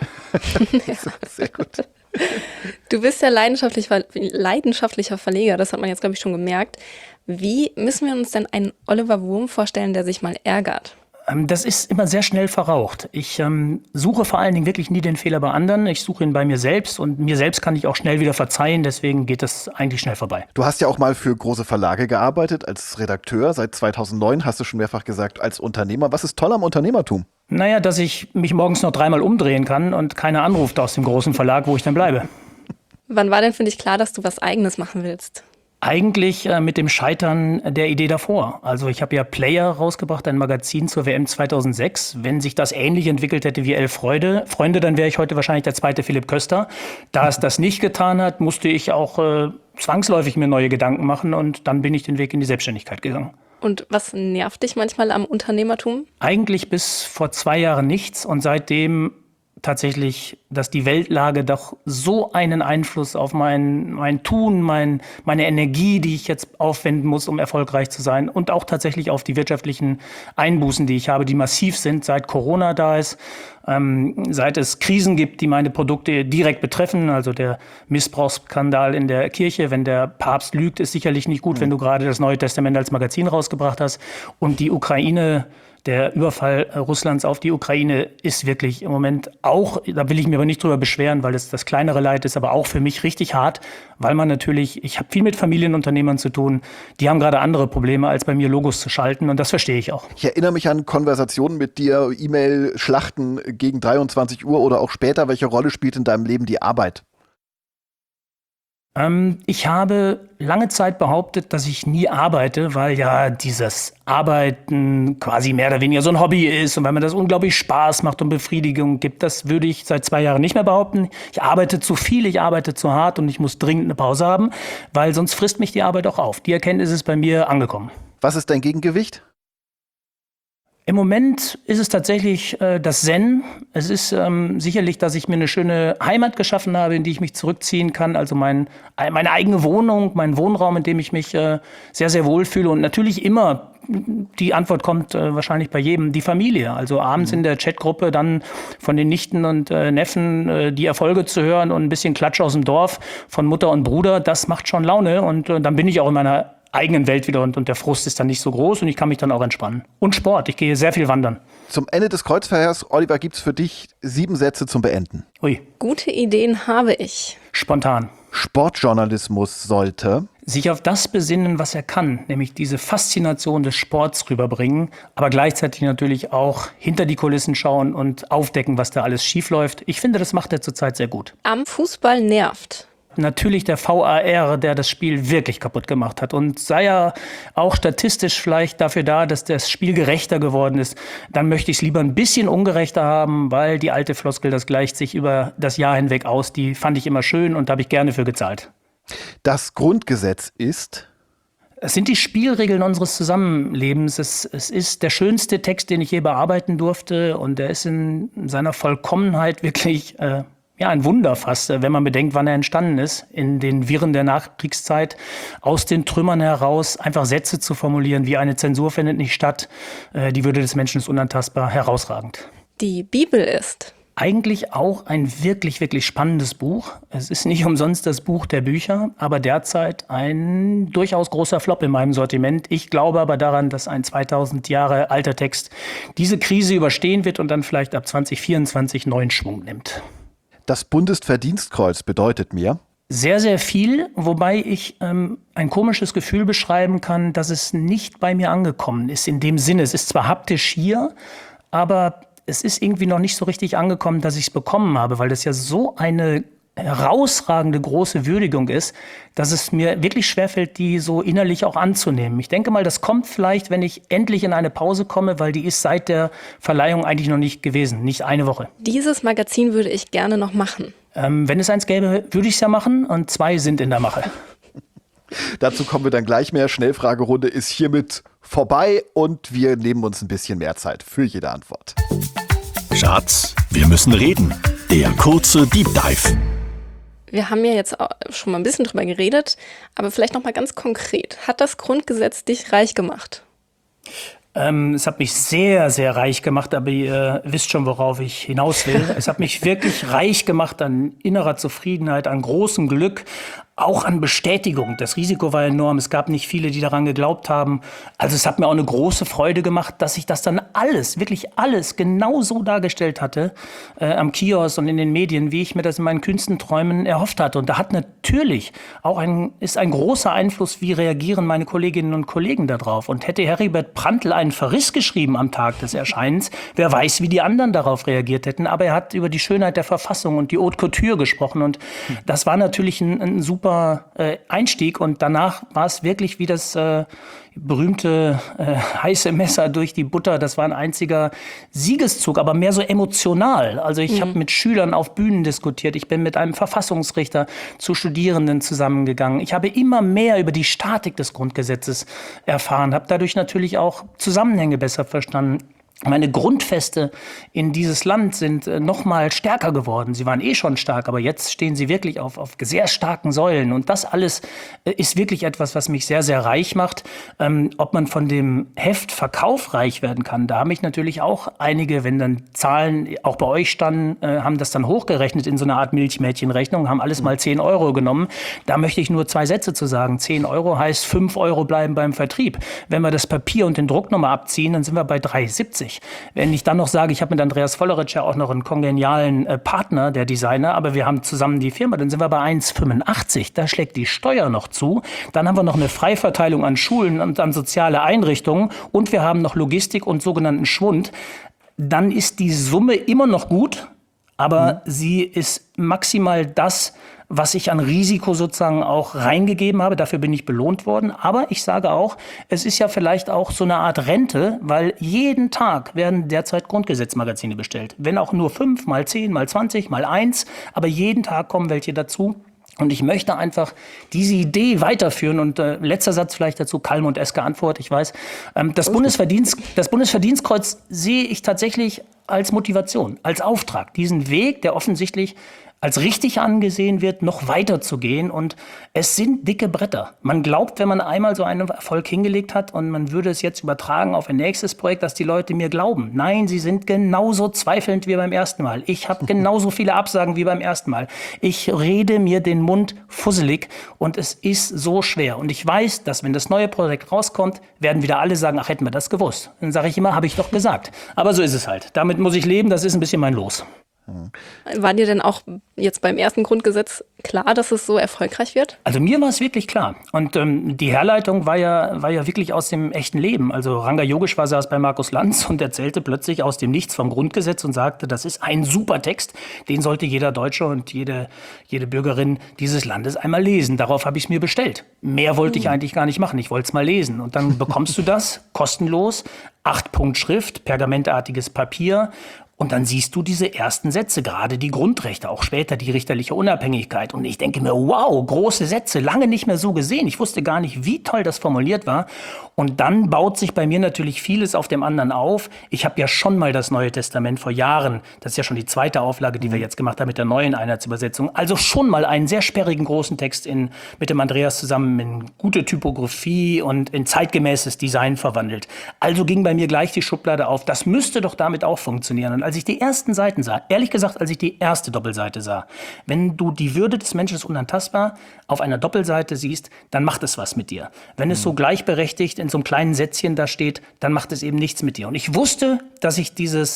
Speaker 2: Sehr gut.
Speaker 3: Du bist ja leidenschaftlicher Verleger, das hat man jetzt, glaube ich, schon gemerkt. Wie müssen wir uns denn einen Oliver Wurm vorstellen, der sich mal ärgert?
Speaker 4: Das ist immer sehr schnell verraucht. Ich suche vor allen Dingen wirklich nie den Fehler bei anderen. Ich suche ihn bei mir selbst und mir selbst kann ich auch schnell wieder verzeihen. Deswegen geht das eigentlich schnell vorbei.
Speaker 2: Du hast ja auch mal für große Verlage gearbeitet als Redakteur. Seit 2009 hast du schon mehrfach gesagt, als Unternehmer. Was ist toll am Unternehmertum?
Speaker 4: Naja, dass ich mich morgens noch 3-mal umdrehen kann und keiner anruft aus dem großen Verlag, wo ich dann bleibe.
Speaker 3: Wann war denn für dich klar, dass du was Eigenes machen willst?
Speaker 4: Eigentlich mit dem Scheitern der Idee davor. Also ich habe ja Player rausgebracht, ein Magazin zur WM 2006. Wenn sich das ähnlich entwickelt hätte wie Elf Freunde, dann wäre ich heute wahrscheinlich der zweite Philipp Köster. Da es das nicht getan hat, musste ich auch zwangsläufig mir neue Gedanken machen und dann bin ich den Weg in die Selbstständigkeit gegangen.
Speaker 3: Und was nervt dich manchmal am Unternehmertum?
Speaker 4: Eigentlich bis vor 2 Jahren nichts und seitdem tatsächlich, dass die Weltlage doch so einen Einfluss auf mein Tun, meine Energie, die ich jetzt aufwenden muss, um erfolgreich zu sein und auch tatsächlich auf die wirtschaftlichen Einbußen, die ich habe, die massiv sind, seit Corona da ist, seit es Krisen gibt, die meine Produkte direkt betreffen, also der Missbrauchsskandal in der Kirche, wenn der Papst lügt, ist sicherlich nicht gut, wenn du gerade das Neue Testament als Magazin rausgebracht hast und die Ukraine. Der Überfall Russlands auf die Ukraine ist wirklich im Moment auch, da will ich mir aber aber nicht drüber beschweren, weil es das kleinere Leid ist, aber auch für mich richtig hart, weil man natürlich, ich habe viel mit Familienunternehmern zu tun, die haben gerade andere Probleme, als bei mir Logos zu schalten und das verstehe ich auch.
Speaker 2: Ich erinnere mich an Konversationen mit dir, E-Mail-Schlachten gegen 23 Uhr oder auch später. Welche Rolle spielt in deinem Leben die Arbeit?
Speaker 4: Ich habe lange Zeit behauptet, dass ich nie arbeite, weil ja dieses Arbeiten quasi mehr oder weniger so ein Hobby ist und weil mir das unglaublich Spaß macht und Befriedigung gibt. Das würde ich seit 2 Jahren nicht mehr behaupten. Ich arbeite zu viel, ich arbeite zu hart und ich muss dringend eine Pause haben, weil sonst frisst mich die Arbeit auch auf. Die Erkenntnis ist bei mir angekommen.
Speaker 2: Was ist dein Gegengewicht?
Speaker 4: Im Moment ist es tatsächlich das Zen. Es ist sicherlich, dass ich mir eine schöne Heimat geschaffen habe, in die ich mich zurückziehen kann. Also meine eigene Wohnung, mein Wohnraum, in dem ich mich sehr, sehr wohl fühle. Und natürlich immer, die Antwort kommt wahrscheinlich bei jedem, die Familie. Also abends in der Chatgruppe dann von den Nichten und Neffen die Erfolge zu hören und ein bisschen Klatsch aus dem Dorf von Mutter und Bruder, das macht schon Laune. Und dann bin ich auch in meiner eigenen Welt wieder und der Frust ist dann nicht so groß und ich kann mich dann auch entspannen. Und Sport, ich gehe sehr viel wandern.
Speaker 2: Zum Ende des Kreuzverhörs, Oliver, gibt es für dich 7 Sätze zum Beenden.
Speaker 4: Ui.
Speaker 3: Gute Ideen habe ich.
Speaker 4: Spontan.
Speaker 2: Sportjournalismus sollte
Speaker 4: Sich auf das besinnen, was er kann, nämlich diese Faszination des Sports rüberbringen, aber gleichzeitig natürlich auch hinter die Kulissen schauen und aufdecken, was da alles schiefläuft. Ich finde, das macht er zurzeit sehr gut.
Speaker 3: Am Fußball nervt.
Speaker 4: Natürlich der VAR, der das Spiel wirklich kaputt gemacht hat. Und sei er auch statistisch vielleicht dafür da, dass das Spiel gerechter geworden ist, dann möchte ich es lieber ein bisschen ungerechter haben, weil die alte Floskel, das gleicht sich über das Jahr hinweg aus, die fand ich immer schön und da habe ich gerne für gezahlt.
Speaker 2: Das Grundgesetz ist?
Speaker 4: Es sind die Spielregeln unseres Zusammenlebens. Es ist der schönste Text, den ich je bearbeiten durfte und er ist in seiner Vollkommenheit wirklich ein Wunder fast, wenn man bedenkt, wann er entstanden ist, in den Wirren der Nachkriegszeit, aus den Trümmern heraus einfach Sätze zu formulieren, wie eine Zensur findet nicht statt, die Würde des Menschen ist unantastbar, herausragend.
Speaker 3: Die Bibel ist?
Speaker 4: Eigentlich auch ein wirklich, wirklich spannendes Buch. Es ist nicht umsonst das Buch der Bücher, aber derzeit ein durchaus großer Flop in meinem Sortiment. Ich glaube aber daran, dass ein 2000 Jahre alter Text diese Krise überstehen wird und dann vielleicht ab 2024 neuen Schwung nimmt.
Speaker 2: Das Bundesverdienstkreuz bedeutet mir?
Speaker 4: Sehr, sehr viel, wobei ich ein komisches Gefühl beschreiben kann, dass es nicht bei mir angekommen ist. In dem Sinne, es ist zwar haptisch hier, aber es ist irgendwie noch nicht so richtig angekommen, dass ich es bekommen habe, weil das ja so eine herausragende große Würdigung ist, dass es mir wirklich schwerfällt, die so innerlich auch anzunehmen. Ich denke mal, das kommt vielleicht, wenn ich endlich in eine Pause komme, weil die ist seit der Verleihung eigentlich noch nicht gewesen, nicht eine Woche.
Speaker 3: Dieses Magazin würde ich gerne noch machen.
Speaker 4: Wenn es eins gäbe, würde ich es ja machen und 2 sind in der Mache.
Speaker 2: Dazu kommen wir dann gleich mehr. Schnellfragerunde ist hiermit vorbei und wir nehmen uns ein bisschen mehr Zeit für jede Antwort.
Speaker 1: Schatz, wir müssen reden. Der kurze Deep Dive.
Speaker 3: Wir haben ja jetzt auch schon mal ein bisschen drüber geredet, aber vielleicht noch mal ganz konkret. Hat das Grundgesetz dich reich gemacht?
Speaker 4: Es hat mich sehr, sehr reich gemacht, aber ihr wisst schon, worauf ich hinaus will. Es hat mich wirklich reich gemacht an innerer Zufriedenheit, an großem Glück, auch an Bestätigung. Das Risiko war enorm. Es gab nicht viele, die daran geglaubt haben. Also es hat mir auch eine große Freude gemacht, dass ich das dann alles, wirklich alles genau so dargestellt hatte am Kiosk und in den Medien, wie ich mir das in meinen kühnsten Träumen erhofft hatte. Und da hat natürlich auch ein großer Einfluss, wie reagieren meine Kolleginnen und Kollegen darauf. Und hätte Heribert Prantl einen Verriss geschrieben am Tag des Erscheinens, wer weiß, wie die anderen darauf reagiert hätten. Aber er hat über die Schönheit der Verfassung und die Haute Couture gesprochen. Und das war natürlich ein super Einstieg und danach war es wirklich wie das berühmte heiße Messer durch die Butter. Das war ein einziger Siegeszug, aber mehr so emotional. Also ich habe mit Schülern auf Bühnen diskutiert. Ich bin mit einem Verfassungsrichter zu Studierenden zusammengegangen. Ich habe immer mehr über die Statik des Grundgesetzes erfahren, habe dadurch natürlich auch Zusammenhänge besser verstanden. Meine Grundfeste in dieses Land sind noch mal stärker geworden. Sie waren schon stark, aber jetzt stehen sie wirklich auf sehr starken Säulen. Und das alles ist wirklich etwas, was mich sehr, sehr reich macht. Ob man von dem Heftverkauf reich werden kann, da haben mich natürlich auch einige, wenn dann Zahlen auch bei euch standen, haben das dann hochgerechnet in so einer Art Milchmädchenrechnung, haben alles mal 10 Euro genommen. Da möchte ich nur 2 Sätze zu sagen. 10 Euro heißt 5 Euro bleiben beim Vertrieb. Wenn wir das Papier und den Druck nochmal abziehen, dann sind wir bei 3,70. 85. Wenn ich dann noch sage, ich habe mit Andreas Volleritsch ja auch noch einen kongenialen Partner, der Designer, aber wir haben zusammen die Firma, dann sind wir bei 1,85. Da schlägt die Steuer noch zu. Dann haben wir noch eine Freiverteilung an Schulen und an soziale Einrichtungen und wir haben noch Logistik und sogenannten Schwund. Dann ist die Summe immer noch gut, aber sie ist maximal das, was ich an Risiko sozusagen auch reingegeben habe. Dafür bin ich belohnt worden. Aber ich sage auch, es ist ja vielleicht auch so eine Art Rente, weil jeden Tag werden derzeit Grundgesetzmagazine bestellt. Wenn auch nur 5, mal 10, mal 20, mal 1. Aber jeden Tag kommen welche dazu. Und ich möchte einfach diese Idee weiterführen. Und letzter Satz vielleicht dazu, Kalm und Eske Antwort, ich weiß. Das Bundesverdienstkreuz sehe ich tatsächlich als Motivation, als Auftrag. Diesen Weg, der offensichtlich als richtig angesehen wird, noch weiter zu gehen. Und es sind dicke Bretter. Man glaubt, wenn man einmal so einen Erfolg hingelegt hat und man würde es jetzt übertragen auf ein nächstes Projekt, dass die Leute mir glauben. Nein, sie sind genauso zweifelnd wie beim ersten Mal. Ich habe genauso viele Absagen wie beim ersten Mal. Ich rede mir den Mund fusselig und es ist so schwer. Und ich weiß, dass wenn das neue Projekt rauskommt, werden wieder alle sagen, ach, hätten wir das gewusst. Dann sage ich immer, habe ich doch gesagt. Aber so ist es halt. Damit muss ich leben, das ist ein bisschen mein Los.
Speaker 3: War dir denn auch jetzt beim ersten Grundgesetz klar, dass es so erfolgreich wird?
Speaker 4: Also mir war es wirklich klar. Und die Herleitung war ja wirklich aus dem echten Leben. Also Ranga Yogeshwar saß bei Markus Lanz und erzählte plötzlich aus dem Nichts vom Grundgesetz und sagte, das ist ein super Text, den sollte jeder Deutsche und jede Bürgerin dieses Landes einmal lesen. Darauf habe ich es mir bestellt. Mehr wollte ich eigentlich gar nicht machen. Ich wollte es mal lesen. Und dann bekommst du das kostenlos, 8-Punkt-Schrift, pergamentartiges Papier. Und dann siehst du diese ersten Sätze, gerade die Grundrechte, auch später die richterliche Unabhängigkeit. Und ich denke mir, wow, große Sätze, lange nicht mehr so gesehen. Ich wusste gar nicht, wie toll das formuliert war. Und dann baut sich bei mir natürlich vieles auf dem anderen auf. Ich habe ja schon mal das Neue Testament vor Jahren, das ist ja schon die zweite Auflage, die wir jetzt gemacht haben mit der neuen Einheitsübersetzung, also schon mal einen sehr sperrigen großen Text mit dem Andreas zusammen in gute Typografie und in zeitgemäßes Design verwandelt. Also ging bei mir gleich die Schublade auf, das müsste doch damit auch funktionieren. Und als ich die ersten Seiten sah, ehrlich gesagt, als ich die erste Doppelseite sah, wenn du die Würde des Menschen ist unantastbar auf einer Doppelseite siehst, dann macht es was mit dir. Wenn es so gleichberechtigt in so einem kleinen Sätzchen da steht, dann macht es eben nichts mit dir. Und ich wusste, dass ich diese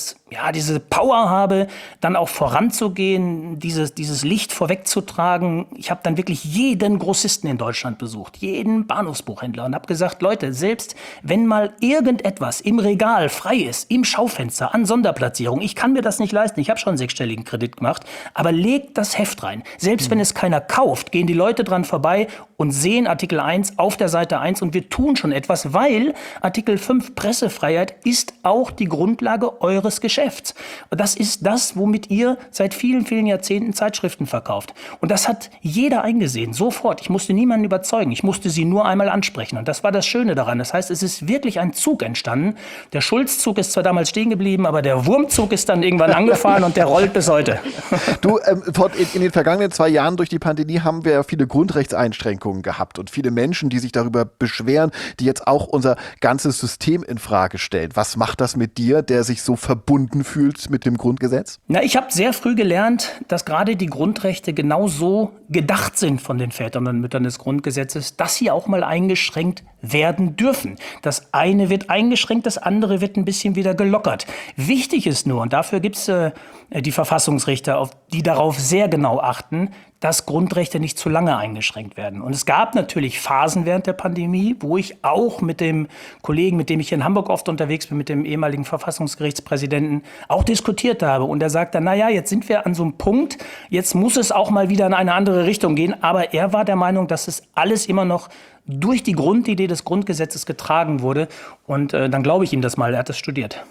Speaker 4: Power habe, dann auch voranzugehen, dieses Licht vorwegzutragen. Ich habe dann wirklich jeden Grossisten in Deutschland besucht, jeden Bahnhofsbuchhändler und habe gesagt, Leute, selbst wenn mal irgendetwas im Regal frei ist, im Schaufenster, an Sonderplatzierung, ich kann mir das nicht leisten, ich habe schon einen 6-stelligen Kredit gemacht, aber legt das Heft rein. Selbst wenn es keiner kauft, gehen die Leute dran vorbei und sehen Artikel 1 auf der Seite 1 und wir tun schon etwas, weil Artikel 5 Pressefreiheit ist auch die Grundlage eures Geschäfts. Und das ist das, womit ihr seit vielen, vielen Jahrzehnten Zeitschriften verkauft. Und das hat jeder eingesehen, sofort. Ich musste niemanden überzeugen, ich musste sie nur einmal ansprechen. Und das war das Schöne daran. Das heißt, es ist wirklich ein Zug entstanden. Der Schulz-Zug ist zwar damals stehen geblieben, aber der Wurmzug ist dann irgendwann angefahren und der rollt bis heute.
Speaker 2: Du, in den vergangenen 2 Jahren durch die Pandemie haben wir viele Grundrechtseinschränkungen gehabt und viele Menschen, die sich darüber beschweren, die jetzt auch unser ganzes System in Frage stellen. Was macht das mit dir, der sich so verbunden fühlt mit dem Grundgesetz?
Speaker 4: Na, ich habe sehr früh gelernt, dass gerade die Grundrechte genau so gedacht sind von den Vätern und Müttern des Grundgesetzes, dass sie auch mal eingeschränkt werden dürfen. Das eine wird eingeschränkt, das andere wird ein bisschen wieder gelockert. Wichtig ist nur, und dafür gibt es die Verfassungsrichter, die darauf sehr genau achten, dass Grundrechte nicht zu lange eingeschränkt werden. Und es gab natürlich Phasen während der Pandemie, wo ich auch mit dem Kollegen, mit dem ich hier in Hamburg oft unterwegs bin, mit dem ehemaligen Verfassungsgerichtspräsidenten, auch diskutiert habe. Und er sagte, naja, jetzt sind wir an so einem Punkt, jetzt muss es auch mal wieder in eine andere Richtung gehen. Aber er war der Meinung, dass es alles immer noch durch die Grundidee des Grundgesetzes getragen wurde. Und dann glaube ich ihm das mal, er hat das studiert.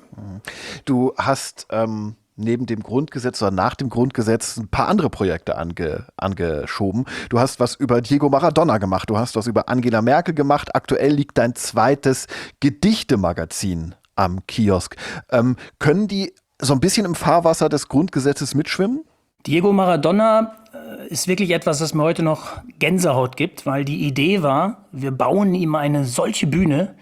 Speaker 2: Du hast neben dem Grundgesetz oder nach dem Grundgesetz ein paar andere Projekte angeschoben. Du hast was über Diego Maradona gemacht, du hast was über Angela Merkel gemacht. Aktuell liegt dein zweites Gedichtemagazin am Kiosk. Können die so ein bisschen im Fahrwasser des Grundgesetzes mitschwimmen?
Speaker 4: Diego Maradona ist wirklich etwas, das mir heute noch Gänsehaut gibt, weil die Idee war, wir bauen ihm eine solche Bühne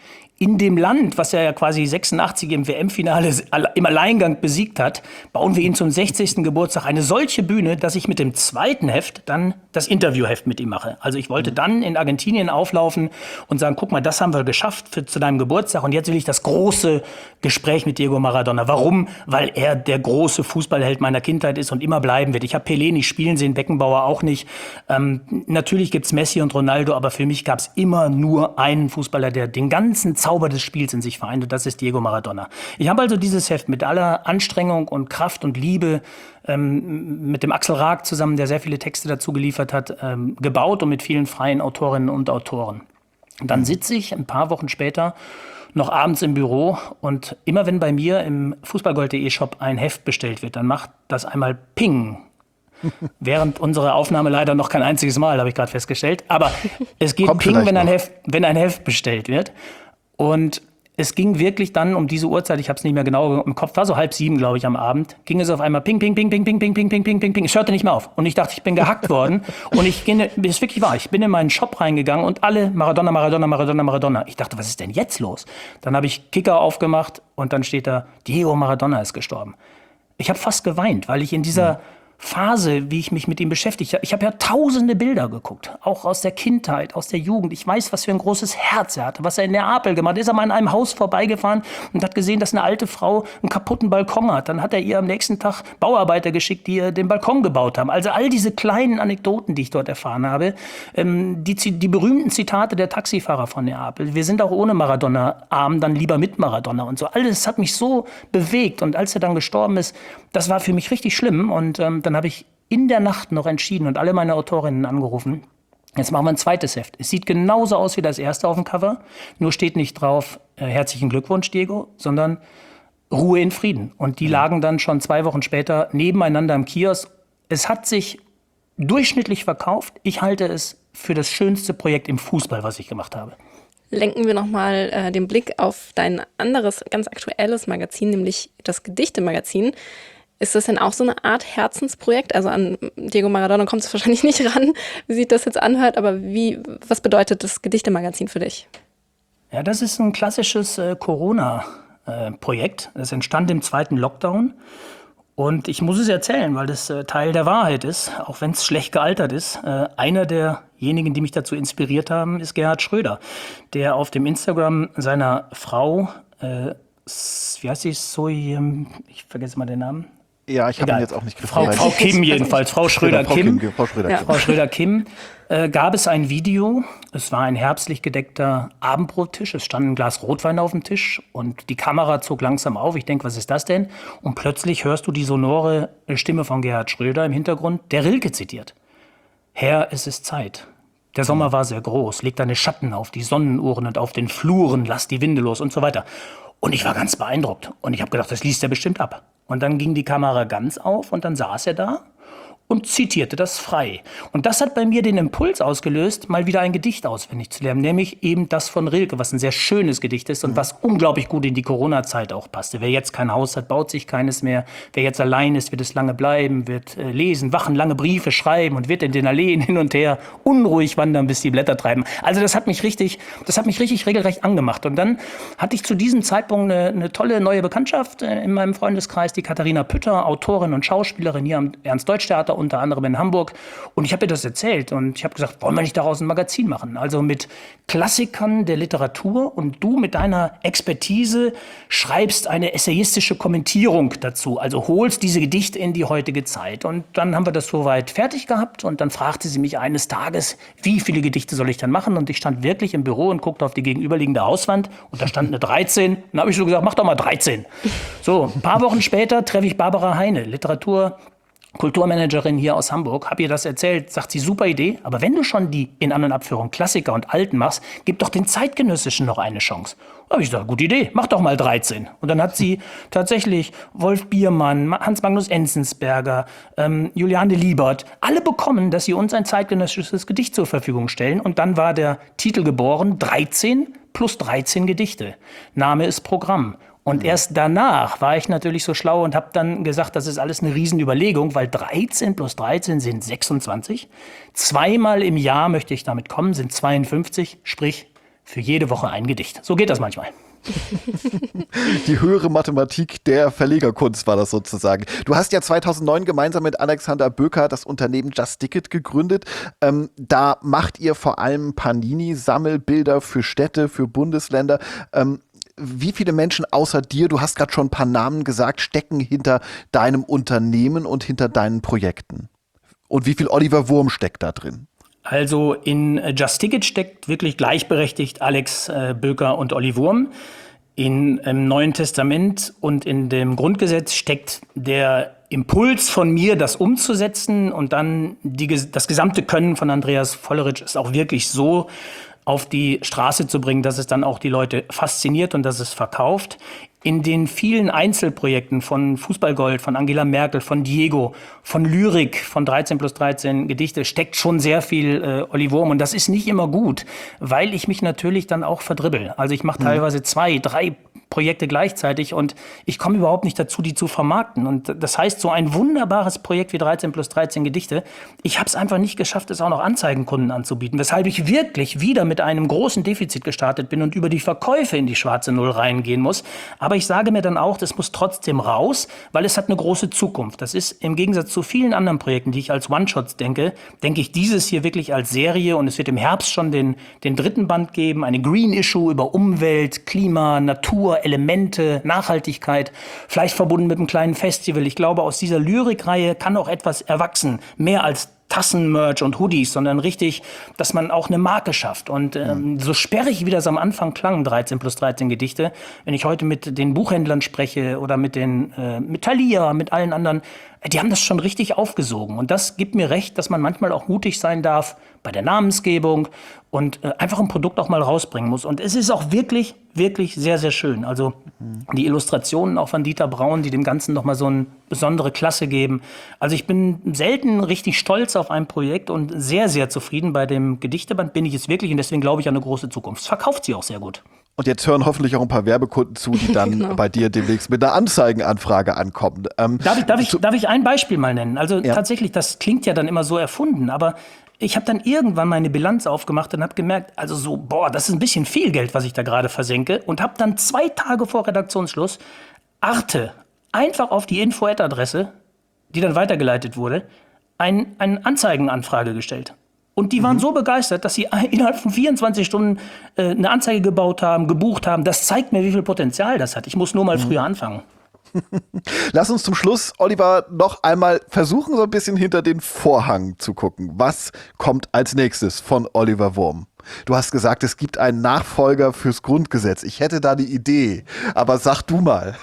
Speaker 4: in dem Land, was er ja quasi 86 im WM-Finale im Alleingang besiegt hat, bauen wir ihm zum 60. Geburtstag eine solche Bühne, dass ich mit dem zweiten Heft dann das Interviewheft mit ihm mache. Also ich wollte dann in Argentinien auflaufen und sagen, guck mal, das haben wir geschafft zu deinem Geburtstag und jetzt will ich das große Gespräch mit Diego Maradona. Warum? Weil er der große Fußballheld meiner Kindheit ist und immer bleiben wird. Ich habe Pelé nicht spielen sehen, Beckenbauer auch nicht. Natürlich gibt's Messi und Ronaldo, aber für mich gab's immer nur einen Fußballer, der den ganzen Zauber des Spiels in sich vereint, und das ist Diego Maradona. Ich habe also dieses Heft mit aller Anstrengung und Kraft und Liebe mit dem Axel Raag zusammen, der sehr viele Texte dazu geliefert hat, gebaut und mit vielen freien Autorinnen und Autoren. Und dann sitze ich ein paar Wochen später noch abends im Büro und immer wenn bei mir im Fußballgold.de Shop ein Heft bestellt wird, dann macht das einmal Ping. Während unserer Aufnahme leider noch kein einziges Mal, habe ich gerade festgestellt. Aber es geht Ping, wenn ein Heft bestellt wird. Und es ging wirklich dann um diese Uhrzeit, ich habe es nicht mehr genau im Kopf, war so 6:30, glaube ich, am Abend, ging es auf einmal Ping, Ping, Ping, Ping, Ping, Ping, Ping, Ping, Ping, Ping, Ping. Es hörte nicht mehr auf. Und ich dachte, ich bin gehackt worden. Und das ist wirklich wahr. Ich bin in meinen Shop reingegangen und alle Maradona, Maradona, Maradona, Maradona. Ich dachte, was ist denn jetzt los? Dann habe ich Kicker aufgemacht und dann steht da, Diego Maradona ist gestorben. Ich habe fast geweint, weil ich in dieser Phase, wie ich mich mit ihm beschäftigt habe. Ich habe ja tausende Bilder geguckt, auch aus der Kindheit, aus der Jugend. Ich weiß, was für ein großes Herz er hatte, was er in Neapel gemacht hat. Ist er mal an einem Haus vorbeigefahren und hat gesehen, dass eine alte Frau einen kaputten Balkon hat. Dann hat er ihr am nächsten Tag Bauarbeiter geschickt, die ihr den Balkon gebaut haben. Also all diese kleinen Anekdoten, die ich dort erfahren habe. Die berühmten Zitate der Taxifahrer von Neapel. Wir sind auch ohne Maradona arm, dann lieber mit Maradona und so. Alles hat mich so bewegt. Und als er dann gestorben ist, das war für mich richtig schlimm. Und dann habe ich in der Nacht noch entschieden und alle meine Autorinnen angerufen, jetzt machen wir ein zweites Heft. Es sieht genauso aus wie das erste auf dem Cover, nur steht nicht drauf, herzlichen Glückwunsch, Diego, sondern Ruhe in Frieden. Und die lagen dann schon 2 Wochen später nebeneinander im Kiosk. Es hat sich durchschnittlich verkauft. Ich halte es für das schönste Projekt im Fußball, was ich gemacht habe.
Speaker 3: Lenken wir nochmal den Blick auf dein anderes, ganz aktuelles Magazin, nämlich das Gedichte-Magazin. Ist das denn auch so eine Art Herzensprojekt? Also an Diego Maradona kommt es wahrscheinlich nicht ran, wie sich das jetzt anhört, aber was bedeutet das Gedichte-Magazin für dich?
Speaker 4: Ja, das ist ein klassisches Corona-Projekt. Das entstand im 2. Lockdown. Und ich muss es erzählen, weil das Teil der Wahrheit ist, auch wenn es schlecht gealtert ist. Einer derjenigen, die mich dazu inspiriert haben, ist Gerhard Schröder, der auf dem Instagram seiner Frau, wie heißt sie, ich vergesse mal den Namen.
Speaker 2: Ja, ich habe ihn jetzt auch nicht
Speaker 4: Frau Kim jedenfalls, Frau Schröder-Kim. Frau Schröder-Kim gab es ein Video. Es war ein herbstlich gedeckter Abendbrottisch. Es stand ein Glas Rotwein auf dem Tisch und die Kamera zog langsam auf. Ich denke, was ist das denn? Und plötzlich hörst du die sonore Stimme von Gerhard Schröder im Hintergrund, der Rilke zitiert. Herr, es ist Zeit. Der Sommer war sehr groß. Leg deine Schatten auf die Sonnenuhren und auf den Fluren, lass die Winde los und so weiter. Und ich war ganz beeindruckt. Und ich habe gedacht, das liest er bestimmt ab. Und dann ging die Kamera ganz auf und dann saß er da und zitierte das frei. Und das hat bei mir den Impuls ausgelöst, mal wieder ein Gedicht auswendig zu lernen, nämlich eben das von Rilke, was ein sehr schönes Gedicht ist und was unglaublich gut in die Corona-Zeit auch passte. Wer jetzt kein Haus hat, baut sich keines mehr. Wer jetzt allein ist, wird es lange bleiben, wird lesen, wachen, lange Briefe schreiben und wird in den Alleen hin und her unruhig wandern, bis die Blätter treiben. Also das hat mich richtig regelrecht angemacht. Und dann hatte ich zu diesem Zeitpunkt eine tolle neue Bekanntschaft in meinem Freundeskreis, die Katharina Pütter, Autorin und Schauspielerin hier am Ernst-Deutsch-Theater, unter anderem in Hamburg. Und ich habe ihr das erzählt und ich habe gesagt, wollen wir nicht daraus ein Magazin machen? Also mit Klassikern der Literatur und du mit deiner Expertise schreibst eine essayistische Kommentierung dazu. Also holst diese Gedichte in die heutige Zeit. Und dann haben wir das soweit fertig gehabt und dann fragte sie mich eines Tages, wie viele Gedichte soll ich dann machen? Und ich stand wirklich im Büro und guckte auf die gegenüberliegende Hauswand und da stand eine 13. Dann habe ich so gesagt, mach doch mal 13. So, ein paar Wochen später treffe ich Barbara Heine, Kulturmanagerin hier aus Hamburg, habe ihr das erzählt, sagt sie, super Idee, aber wenn du schon die in An- und Abführung Klassiker und Alten machst, gib doch den Zeitgenössischen noch eine Chance. Da habe ich gesagt, gute Idee, mach doch mal 13. Und dann hat sie tatsächlich Wolf Biermann, Hans Magnus Enzensberger, Juliane Liebert, alle bekommen, dass sie uns ein zeitgenössisches Gedicht zur Verfügung stellen. Und dann war der Titel geboren, 13 plus 13 Gedichte. Name ist Programm. Und erst danach war ich natürlich so schlau und habe dann gesagt, das ist alles eine Riesenüberlegung, weil 13 plus 13 sind 26. 2-mal im Jahr möchte ich damit kommen, sind 52, sprich für jede Woche ein Gedicht. So geht das manchmal.
Speaker 2: Die höhere Mathematik der Verlegerkunst war das sozusagen. Du hast ja 2009 gemeinsam mit Alexander Böker das Unternehmen Just-Ticket gegründet. Da macht ihr vor allem Panini-Sammelbilder für Städte, für Bundesländer. Wie viele Menschen außer dir, du hast gerade schon ein paar Namen gesagt, stecken hinter deinem Unternehmen und hinter deinen Projekten? Und wie viel Oliver Wurm steckt da drin?
Speaker 4: Also in Just-Ticket steckt wirklich gleichberechtigt Alex Böker und Olli Wurm. Im Neuen Testament und in dem Grundgesetz steckt der Impuls von mir, das umzusetzen, und dann das gesamte Können von Andreas Volleritsch ist auch wirklich so auf die Straße zu bringen, dass es dann auch die Leute fasziniert und dass es verkauft. In den vielen Einzelprojekten von Fußballgold, von Angela Merkel, von Diego, von Lyrik, von 13+13 Gedichte steckt schon sehr viel Olli Wurm. Und das ist nicht immer gut, weil ich mich natürlich dann auch verdribbel. Also ich mache teilweise 2, 3 Projekte gleichzeitig und ich komme überhaupt nicht dazu, die zu vermarkten. Und das heißt, so ein wunderbares Projekt wie 13+13 Gedichte, ich habe es einfach nicht geschafft, es auch noch Anzeigenkunden anzubieten, weshalb ich wirklich wieder mit einem großen Defizit gestartet bin und über die Verkäufe in die schwarze Null reingehen muss. Aber ich sage mir dann auch, das muss trotzdem raus, weil es hat eine große Zukunft. Das ist im Gegensatz zu vielen anderen Projekten, die ich als One-Shots denke ich dieses hier wirklich als Serie, und es wird im Herbst schon den 3. Band geben, eine Green Issue über Umwelt, Klima, Natur, Elemente, Nachhaltigkeit, vielleicht verbunden mit einem kleinen Festival. Ich glaube, aus dieser Lyrikreihe kann auch etwas erwachsen, mehr als Tassen-Merch und Hoodies, sondern richtig, dass man auch eine Marke schafft. Und so sperrig, wie das am Anfang klang, 13+13 Gedichte, wenn ich heute mit den Buchhändlern spreche oder mit Thalia, mit allen anderen, die haben das schon richtig aufgesogen. Und das gibt mir recht, dass man manchmal auch mutig sein darf bei der Namensgebung und einfach ein Produkt auch mal rausbringen muss. Und es ist auch wirklich, wirklich sehr, sehr schön. Also die Illustrationen auch von Dieter Braun, die dem Ganzen nochmal so eine besondere Klasse geben. Also ich bin selten richtig stolz auf ein Projekt und sehr, sehr zufrieden. Bei dem Gedichteband bin ich es wirklich, und deswegen glaube ich an eine große Zukunft. Es verkauft sie auch sehr gut.
Speaker 2: Und jetzt hören hoffentlich auch ein paar Werbekunden zu, die dann
Speaker 3: Genau.
Speaker 2: bei dir demnächst mit einer Anzeigenanfrage ankommen.
Speaker 4: Darf ich ein Beispiel mal nennen? Also tatsächlich, das klingt ja dann immer so erfunden, aber ich habe dann irgendwann meine Bilanz aufgemacht und habe gemerkt, also so, das ist ein bisschen viel Geld, was ich da gerade versenke, und habe dann 2 Tage vor Redaktionsschluss Arte einfach auf die Info-Adresse, die dann weitergeleitet wurde, eine Anzeigenanfrage gestellt. Und die waren so begeistert, dass sie innerhalb von 24 Stunden eine Anzeige gebaut haben, gebucht haben. Das zeigt mir, wie viel Potenzial das hat. Ich muss nur mal früher anfangen.
Speaker 2: Lass uns zum Schluss, Oliver, noch einmal versuchen, so ein bisschen hinter den Vorhang zu gucken. Was kommt als nächstes von Oliver Wurm? Du hast gesagt, es gibt einen Nachfolger fürs Grundgesetz. Ich hätte da die Idee, aber sag du mal.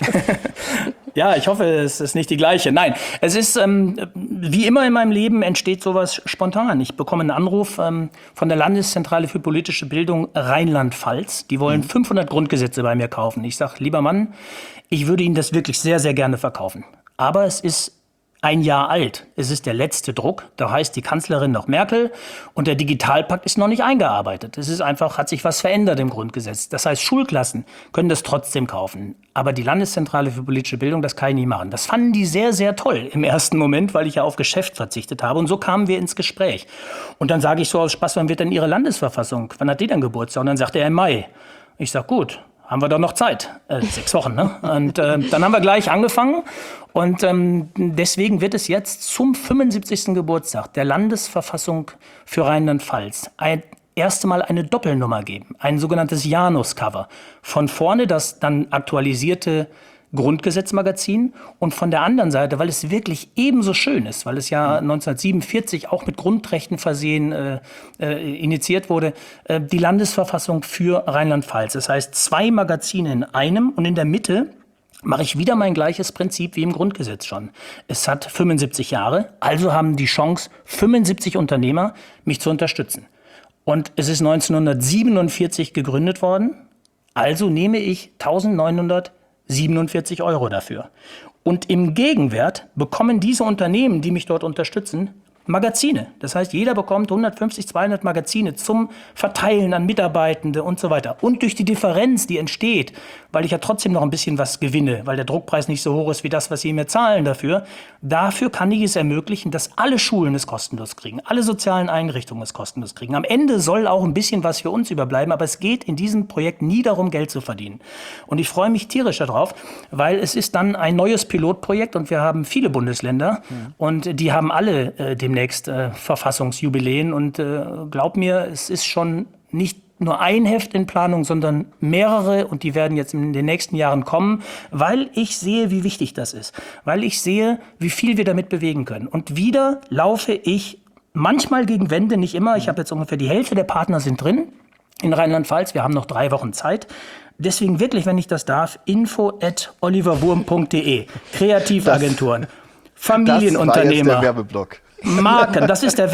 Speaker 4: Ja, ich hoffe, es ist nicht die gleiche. Nein, es ist, wie immer in meinem Leben entsteht sowas spontan. Ich bekomme einen Anruf von der Landeszentrale für politische Bildung Rheinland-Pfalz. Die wollen 500 Grundgesetze bei mir kaufen. Ich sage, lieber Mann, ich würde Ihnen das wirklich sehr, sehr gerne verkaufen. Aber es ist ein Jahr alt. Es ist der letzte Druck. Da heißt die Kanzlerin noch Merkel und der Digitalpakt ist noch nicht eingearbeitet. Es ist einfach, hat sich was verändert im Grundgesetz. Das heißt, Schulklassen können das trotzdem kaufen. Aber die Landeszentrale für politische Bildung, das kann ich nicht machen. Das fanden die sehr, sehr toll im ersten Moment, weil ich ja auf Geschäft verzichtet habe. Und so kamen wir ins Gespräch. Und dann sage ich so aus Spaß, wann wird denn Ihre Landesverfassung? Wann hat die denn Geburtstag? Und dann sagt er im Mai. Ich sage, gut. Haben wir doch noch Zeit. 6 Wochen, ne? Und dann haben wir gleich angefangen. Und deswegen wird es jetzt zum 75. Geburtstag der Landesverfassung für Rheinland-Pfalz erste Mal eine Doppelnummer geben. Ein sogenanntes Janus-Cover. Von vorne das dann aktualisierte Grundgesetzmagazin und von der anderen Seite, weil es wirklich ebenso schön ist, weil es ja 1947 auch mit Grundrechten versehen initiiert wurde, die Landesverfassung für Rheinland-Pfalz. Das heißt 2 Magazine in einem, und in der Mitte mache ich wieder mein gleiches Prinzip wie im Grundgesetz schon. Es hat 75 Jahre, also haben die Chance 75 Unternehmer, mich zu unterstützen. Und es ist 1947 gegründet worden, also nehme ich 1.947 € dafür. Und im Gegenwert bekommen diese Unternehmen, die mich dort unterstützen, Magazine. Das heißt, jeder bekommt 150, 200 Magazine zum Verteilen an Mitarbeitende und so weiter. Und durch die Differenz, die entsteht, weil ich ja trotzdem noch ein bisschen was gewinne, weil der Druckpreis nicht so hoch ist wie das, was sie mir zahlen dafür kann ich es ermöglichen, dass alle Schulen es kostenlos kriegen, alle sozialen Einrichtungen es kostenlos kriegen. Am Ende soll auch ein bisschen was für uns überbleiben, aber es geht in diesem Projekt nie darum, Geld zu verdienen. Und ich freue mich tierisch darauf, weil es ist dann ein neues Pilotprojekt und wir haben viele Bundesländer und die haben alle demnächst Verfassungsjubiläen und glaub mir, es ist schon nicht nur ein Heft in Planung, sondern mehrere und die werden jetzt in den nächsten Jahren kommen, weil ich sehe, wie wichtig das ist, weil ich sehe, wie viel wir damit bewegen können. Und wieder laufe ich manchmal gegen Wände, nicht immer. Ich habe jetzt ungefähr die Hälfte der Partner sind drin in Rheinland-Pfalz. Wir haben noch 3 Wochen Zeit. Deswegen wirklich, wenn ich das darf, info@oliverwurm.de. Kreativagenturen, Familienunternehmer.
Speaker 2: Das war jetzt der Werbeblock.
Speaker 4: Marken, das ist der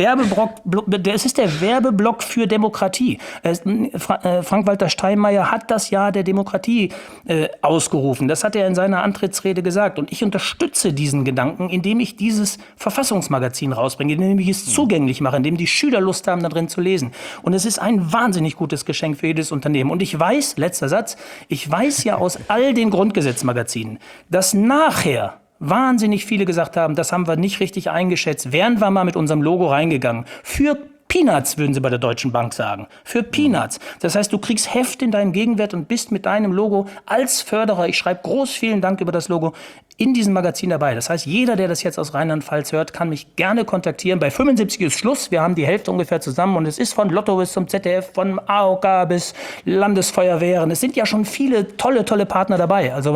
Speaker 4: Werbeblock für Demokratie. Frank-Walter Steinmeier hat das Jahr der Demokratie ausgerufen. Das hat er in seiner Antrittsrede gesagt. Und ich unterstütze diesen Gedanken, indem ich dieses Verfassungsmagazin rausbringe, indem ich es zugänglich mache, indem die Schüler Lust haben, da drin zu lesen. Und es ist ein wahnsinnig gutes Geschenk für jedes Unternehmen. Und ich weiß, letzter Satz, ich weiß ja aus all den Grundgesetzmagazinen, dass nachher wahnsinnig viele gesagt haben, das haben wir nicht richtig eingeschätzt. Wären wir mal mit unserem Logo reingegangen. Für Peanuts, würden sie bei der Deutschen Bank sagen. Für Peanuts. Das heißt, du kriegst Heft in deinem Gegenwert und bist mit deinem Logo als Förderer, ich schreibe groß vielen Dank über das Logo, in diesem Magazin dabei. Das heißt, jeder, der das jetzt aus Rheinland-Pfalz hört, kann mich gerne kontaktieren. Bei 75 ist Schluss. Wir haben die Hälfte ungefähr zusammen und es ist von Lotto bis zum ZDF, von AOK bis Landesfeuerwehren. Es sind ja schon viele tolle Partner dabei. Also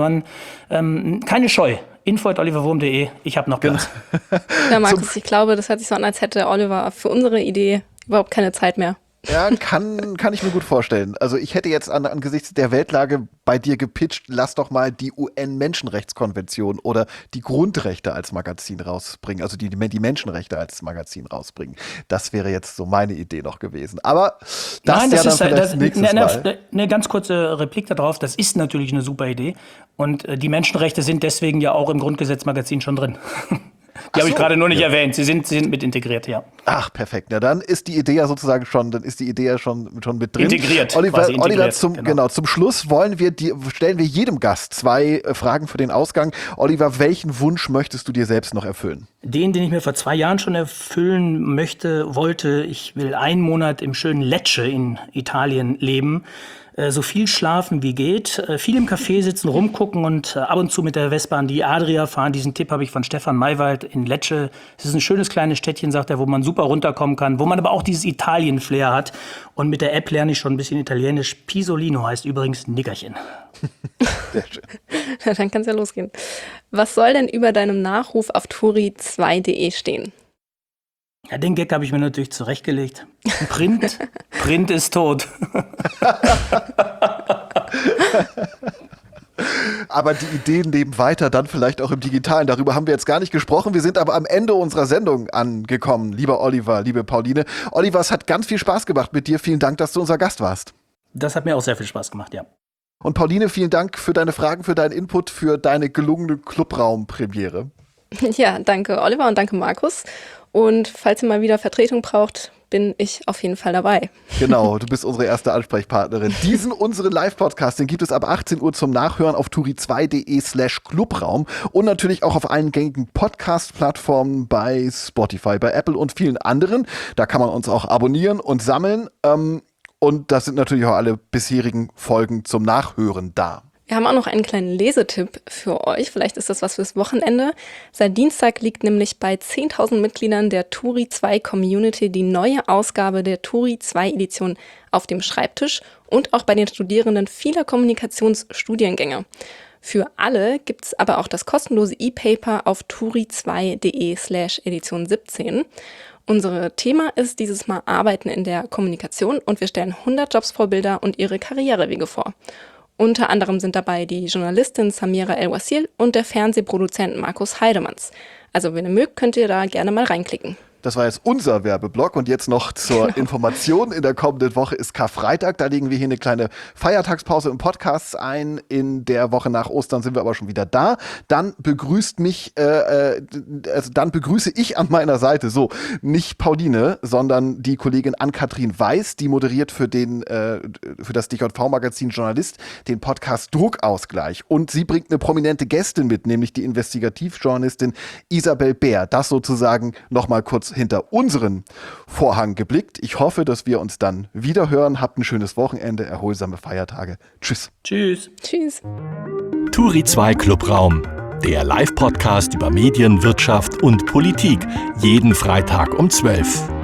Speaker 4: keine Scheu. info@oliverwurm.de. Ich habe noch Platz.
Speaker 3: Ja, Markus, ich glaube, das hört sich so an, als hätte Oliver für unsere Idee überhaupt keine Zeit mehr.
Speaker 2: Ja, kann ich mir gut vorstellen. Also ich hätte jetzt angesichts der Weltlage bei dir gepitcht, lass doch mal die UN-Menschenrechtskonvention oder die Grundrechte als Magazin rausbringen, also die Menschenrechte als Magazin rausbringen. Das wäre jetzt so meine Idee noch gewesen. Aber das ist dann vielleicht nächstes Mal.
Speaker 4: Eine ganz kurze Replik darauf, das ist natürlich eine super Idee und die Menschenrechte sind deswegen ja auch im Grundgesetzmagazin schon drin. Die habe ich gerade nur nicht erwähnt. Sie sind mit integriert, ja.
Speaker 2: Ach, perfekt. Na, dann ist die Idee ja sozusagen schon, mit drin.
Speaker 4: Integriert.
Speaker 2: Oliver, zum Schluss stellen wir jedem Gast 2 Fragen für den Ausgang. Oliver, welchen Wunsch möchtest du dir selbst noch erfüllen?
Speaker 4: Den ich mir vor 2 Jahren schon erfüllen wollte. Ich will 1 Monat im schönen Lecce in Italien leben. So viel schlafen wie geht, viel im Café sitzen, rumgucken und ab und zu mit der Vespa an die Adria fahren. Diesen Tipp habe ich von Stefan Maywald in Lecce. Es ist ein schönes kleines Städtchen, sagt er, wo man super runterkommen kann, wo man aber auch dieses Italien-Flair hat. Und mit der App lerne ich schon ein bisschen Italienisch. Pisolino heißt übrigens Nickerchen.
Speaker 2: Sehr schön.
Speaker 3: Ja, dann kann es ja losgehen. Was soll denn über deinem Nachruf auf turi2.de stehen?
Speaker 4: Ja, den Gag habe ich mir natürlich zurechtgelegt. Print ist tot.
Speaker 2: Aber die Ideen leben weiter, dann vielleicht auch im Digitalen. Darüber haben wir jetzt gar nicht gesprochen. Wir sind aber am Ende unserer Sendung angekommen, lieber Oliver, liebe Pauline. Oliver, es hat ganz viel Spaß gemacht mit dir. Vielen Dank, dass du unser Gast warst.
Speaker 4: Das hat mir auch sehr viel Spaß gemacht, ja.
Speaker 2: Und Pauline, vielen Dank für deine Fragen, für deinen Input, für deine gelungene Clubraum-Premiere.
Speaker 3: Ja, danke Oliver und danke Markus. Und falls ihr mal wieder Vertretung braucht, bin ich auf jeden Fall dabei.
Speaker 2: Genau, du bist unsere erste Ansprechpartnerin. Unseren Live-Podcast, den gibt es ab 18 Uhr zum Nachhören auf turi2.de/Clubraum und natürlich auch auf allen gängigen Podcast-Plattformen bei Spotify, bei Apple und vielen anderen. Da kann man uns auch abonnieren und sammeln. Und das sind natürlich auch alle bisherigen Folgen zum Nachhören da.
Speaker 3: Wir haben auch noch einen kleinen Lesetipp für euch. Vielleicht ist das was fürs Wochenende. Seit Dienstag liegt nämlich bei 10.000 Mitgliedern der Turi 2 Community die neue Ausgabe der Turi 2 Edition auf dem Schreibtisch und auch bei den Studierenden vieler Kommunikationsstudiengänge. Für alle gibt's aber auch das kostenlose E-Paper auf turi2.de/Edition 17. Unser Thema ist dieses Mal Arbeiten in der Kommunikation und wir stellen 100 Jobsvorbilder und ihre Karrierewege vor. Unter anderem sind dabei die Journalistin Samira El-Wasil und der Fernsehproduzent Markus Heidemanns. Also wenn ihr mögt, könnt ihr da gerne mal reinklicken.
Speaker 2: Das war jetzt unser Werbeblock und jetzt noch zur Information. In der kommenden Woche ist Karfreitag. Da legen wir hier eine kleine Feiertagspause im Podcast ein. In der Woche nach Ostern sind wir aber schon wieder da. Dann begrüße ich an meiner Seite, so, nicht Pauline, sondern die Kollegin Ann-Kathrin Weiß, die moderiert für das DJV-Magazin Journalist den Podcast Druckausgleich. Und sie bringt eine prominente Gästin mit, nämlich die Investigativjournalistin Isabel Bär. Das sozusagen nochmal kurz hinter unseren Vorhang geblickt. Ich hoffe, dass wir uns dann wieder hören. Habt ein schönes Wochenende, erholsame Feiertage. Tschüss.
Speaker 4: Tschüss.
Speaker 3: Tschüss.
Speaker 1: Turi 2 Clubraum, der Live-Podcast über Medien, Wirtschaft und Politik. Jeden Freitag um 12.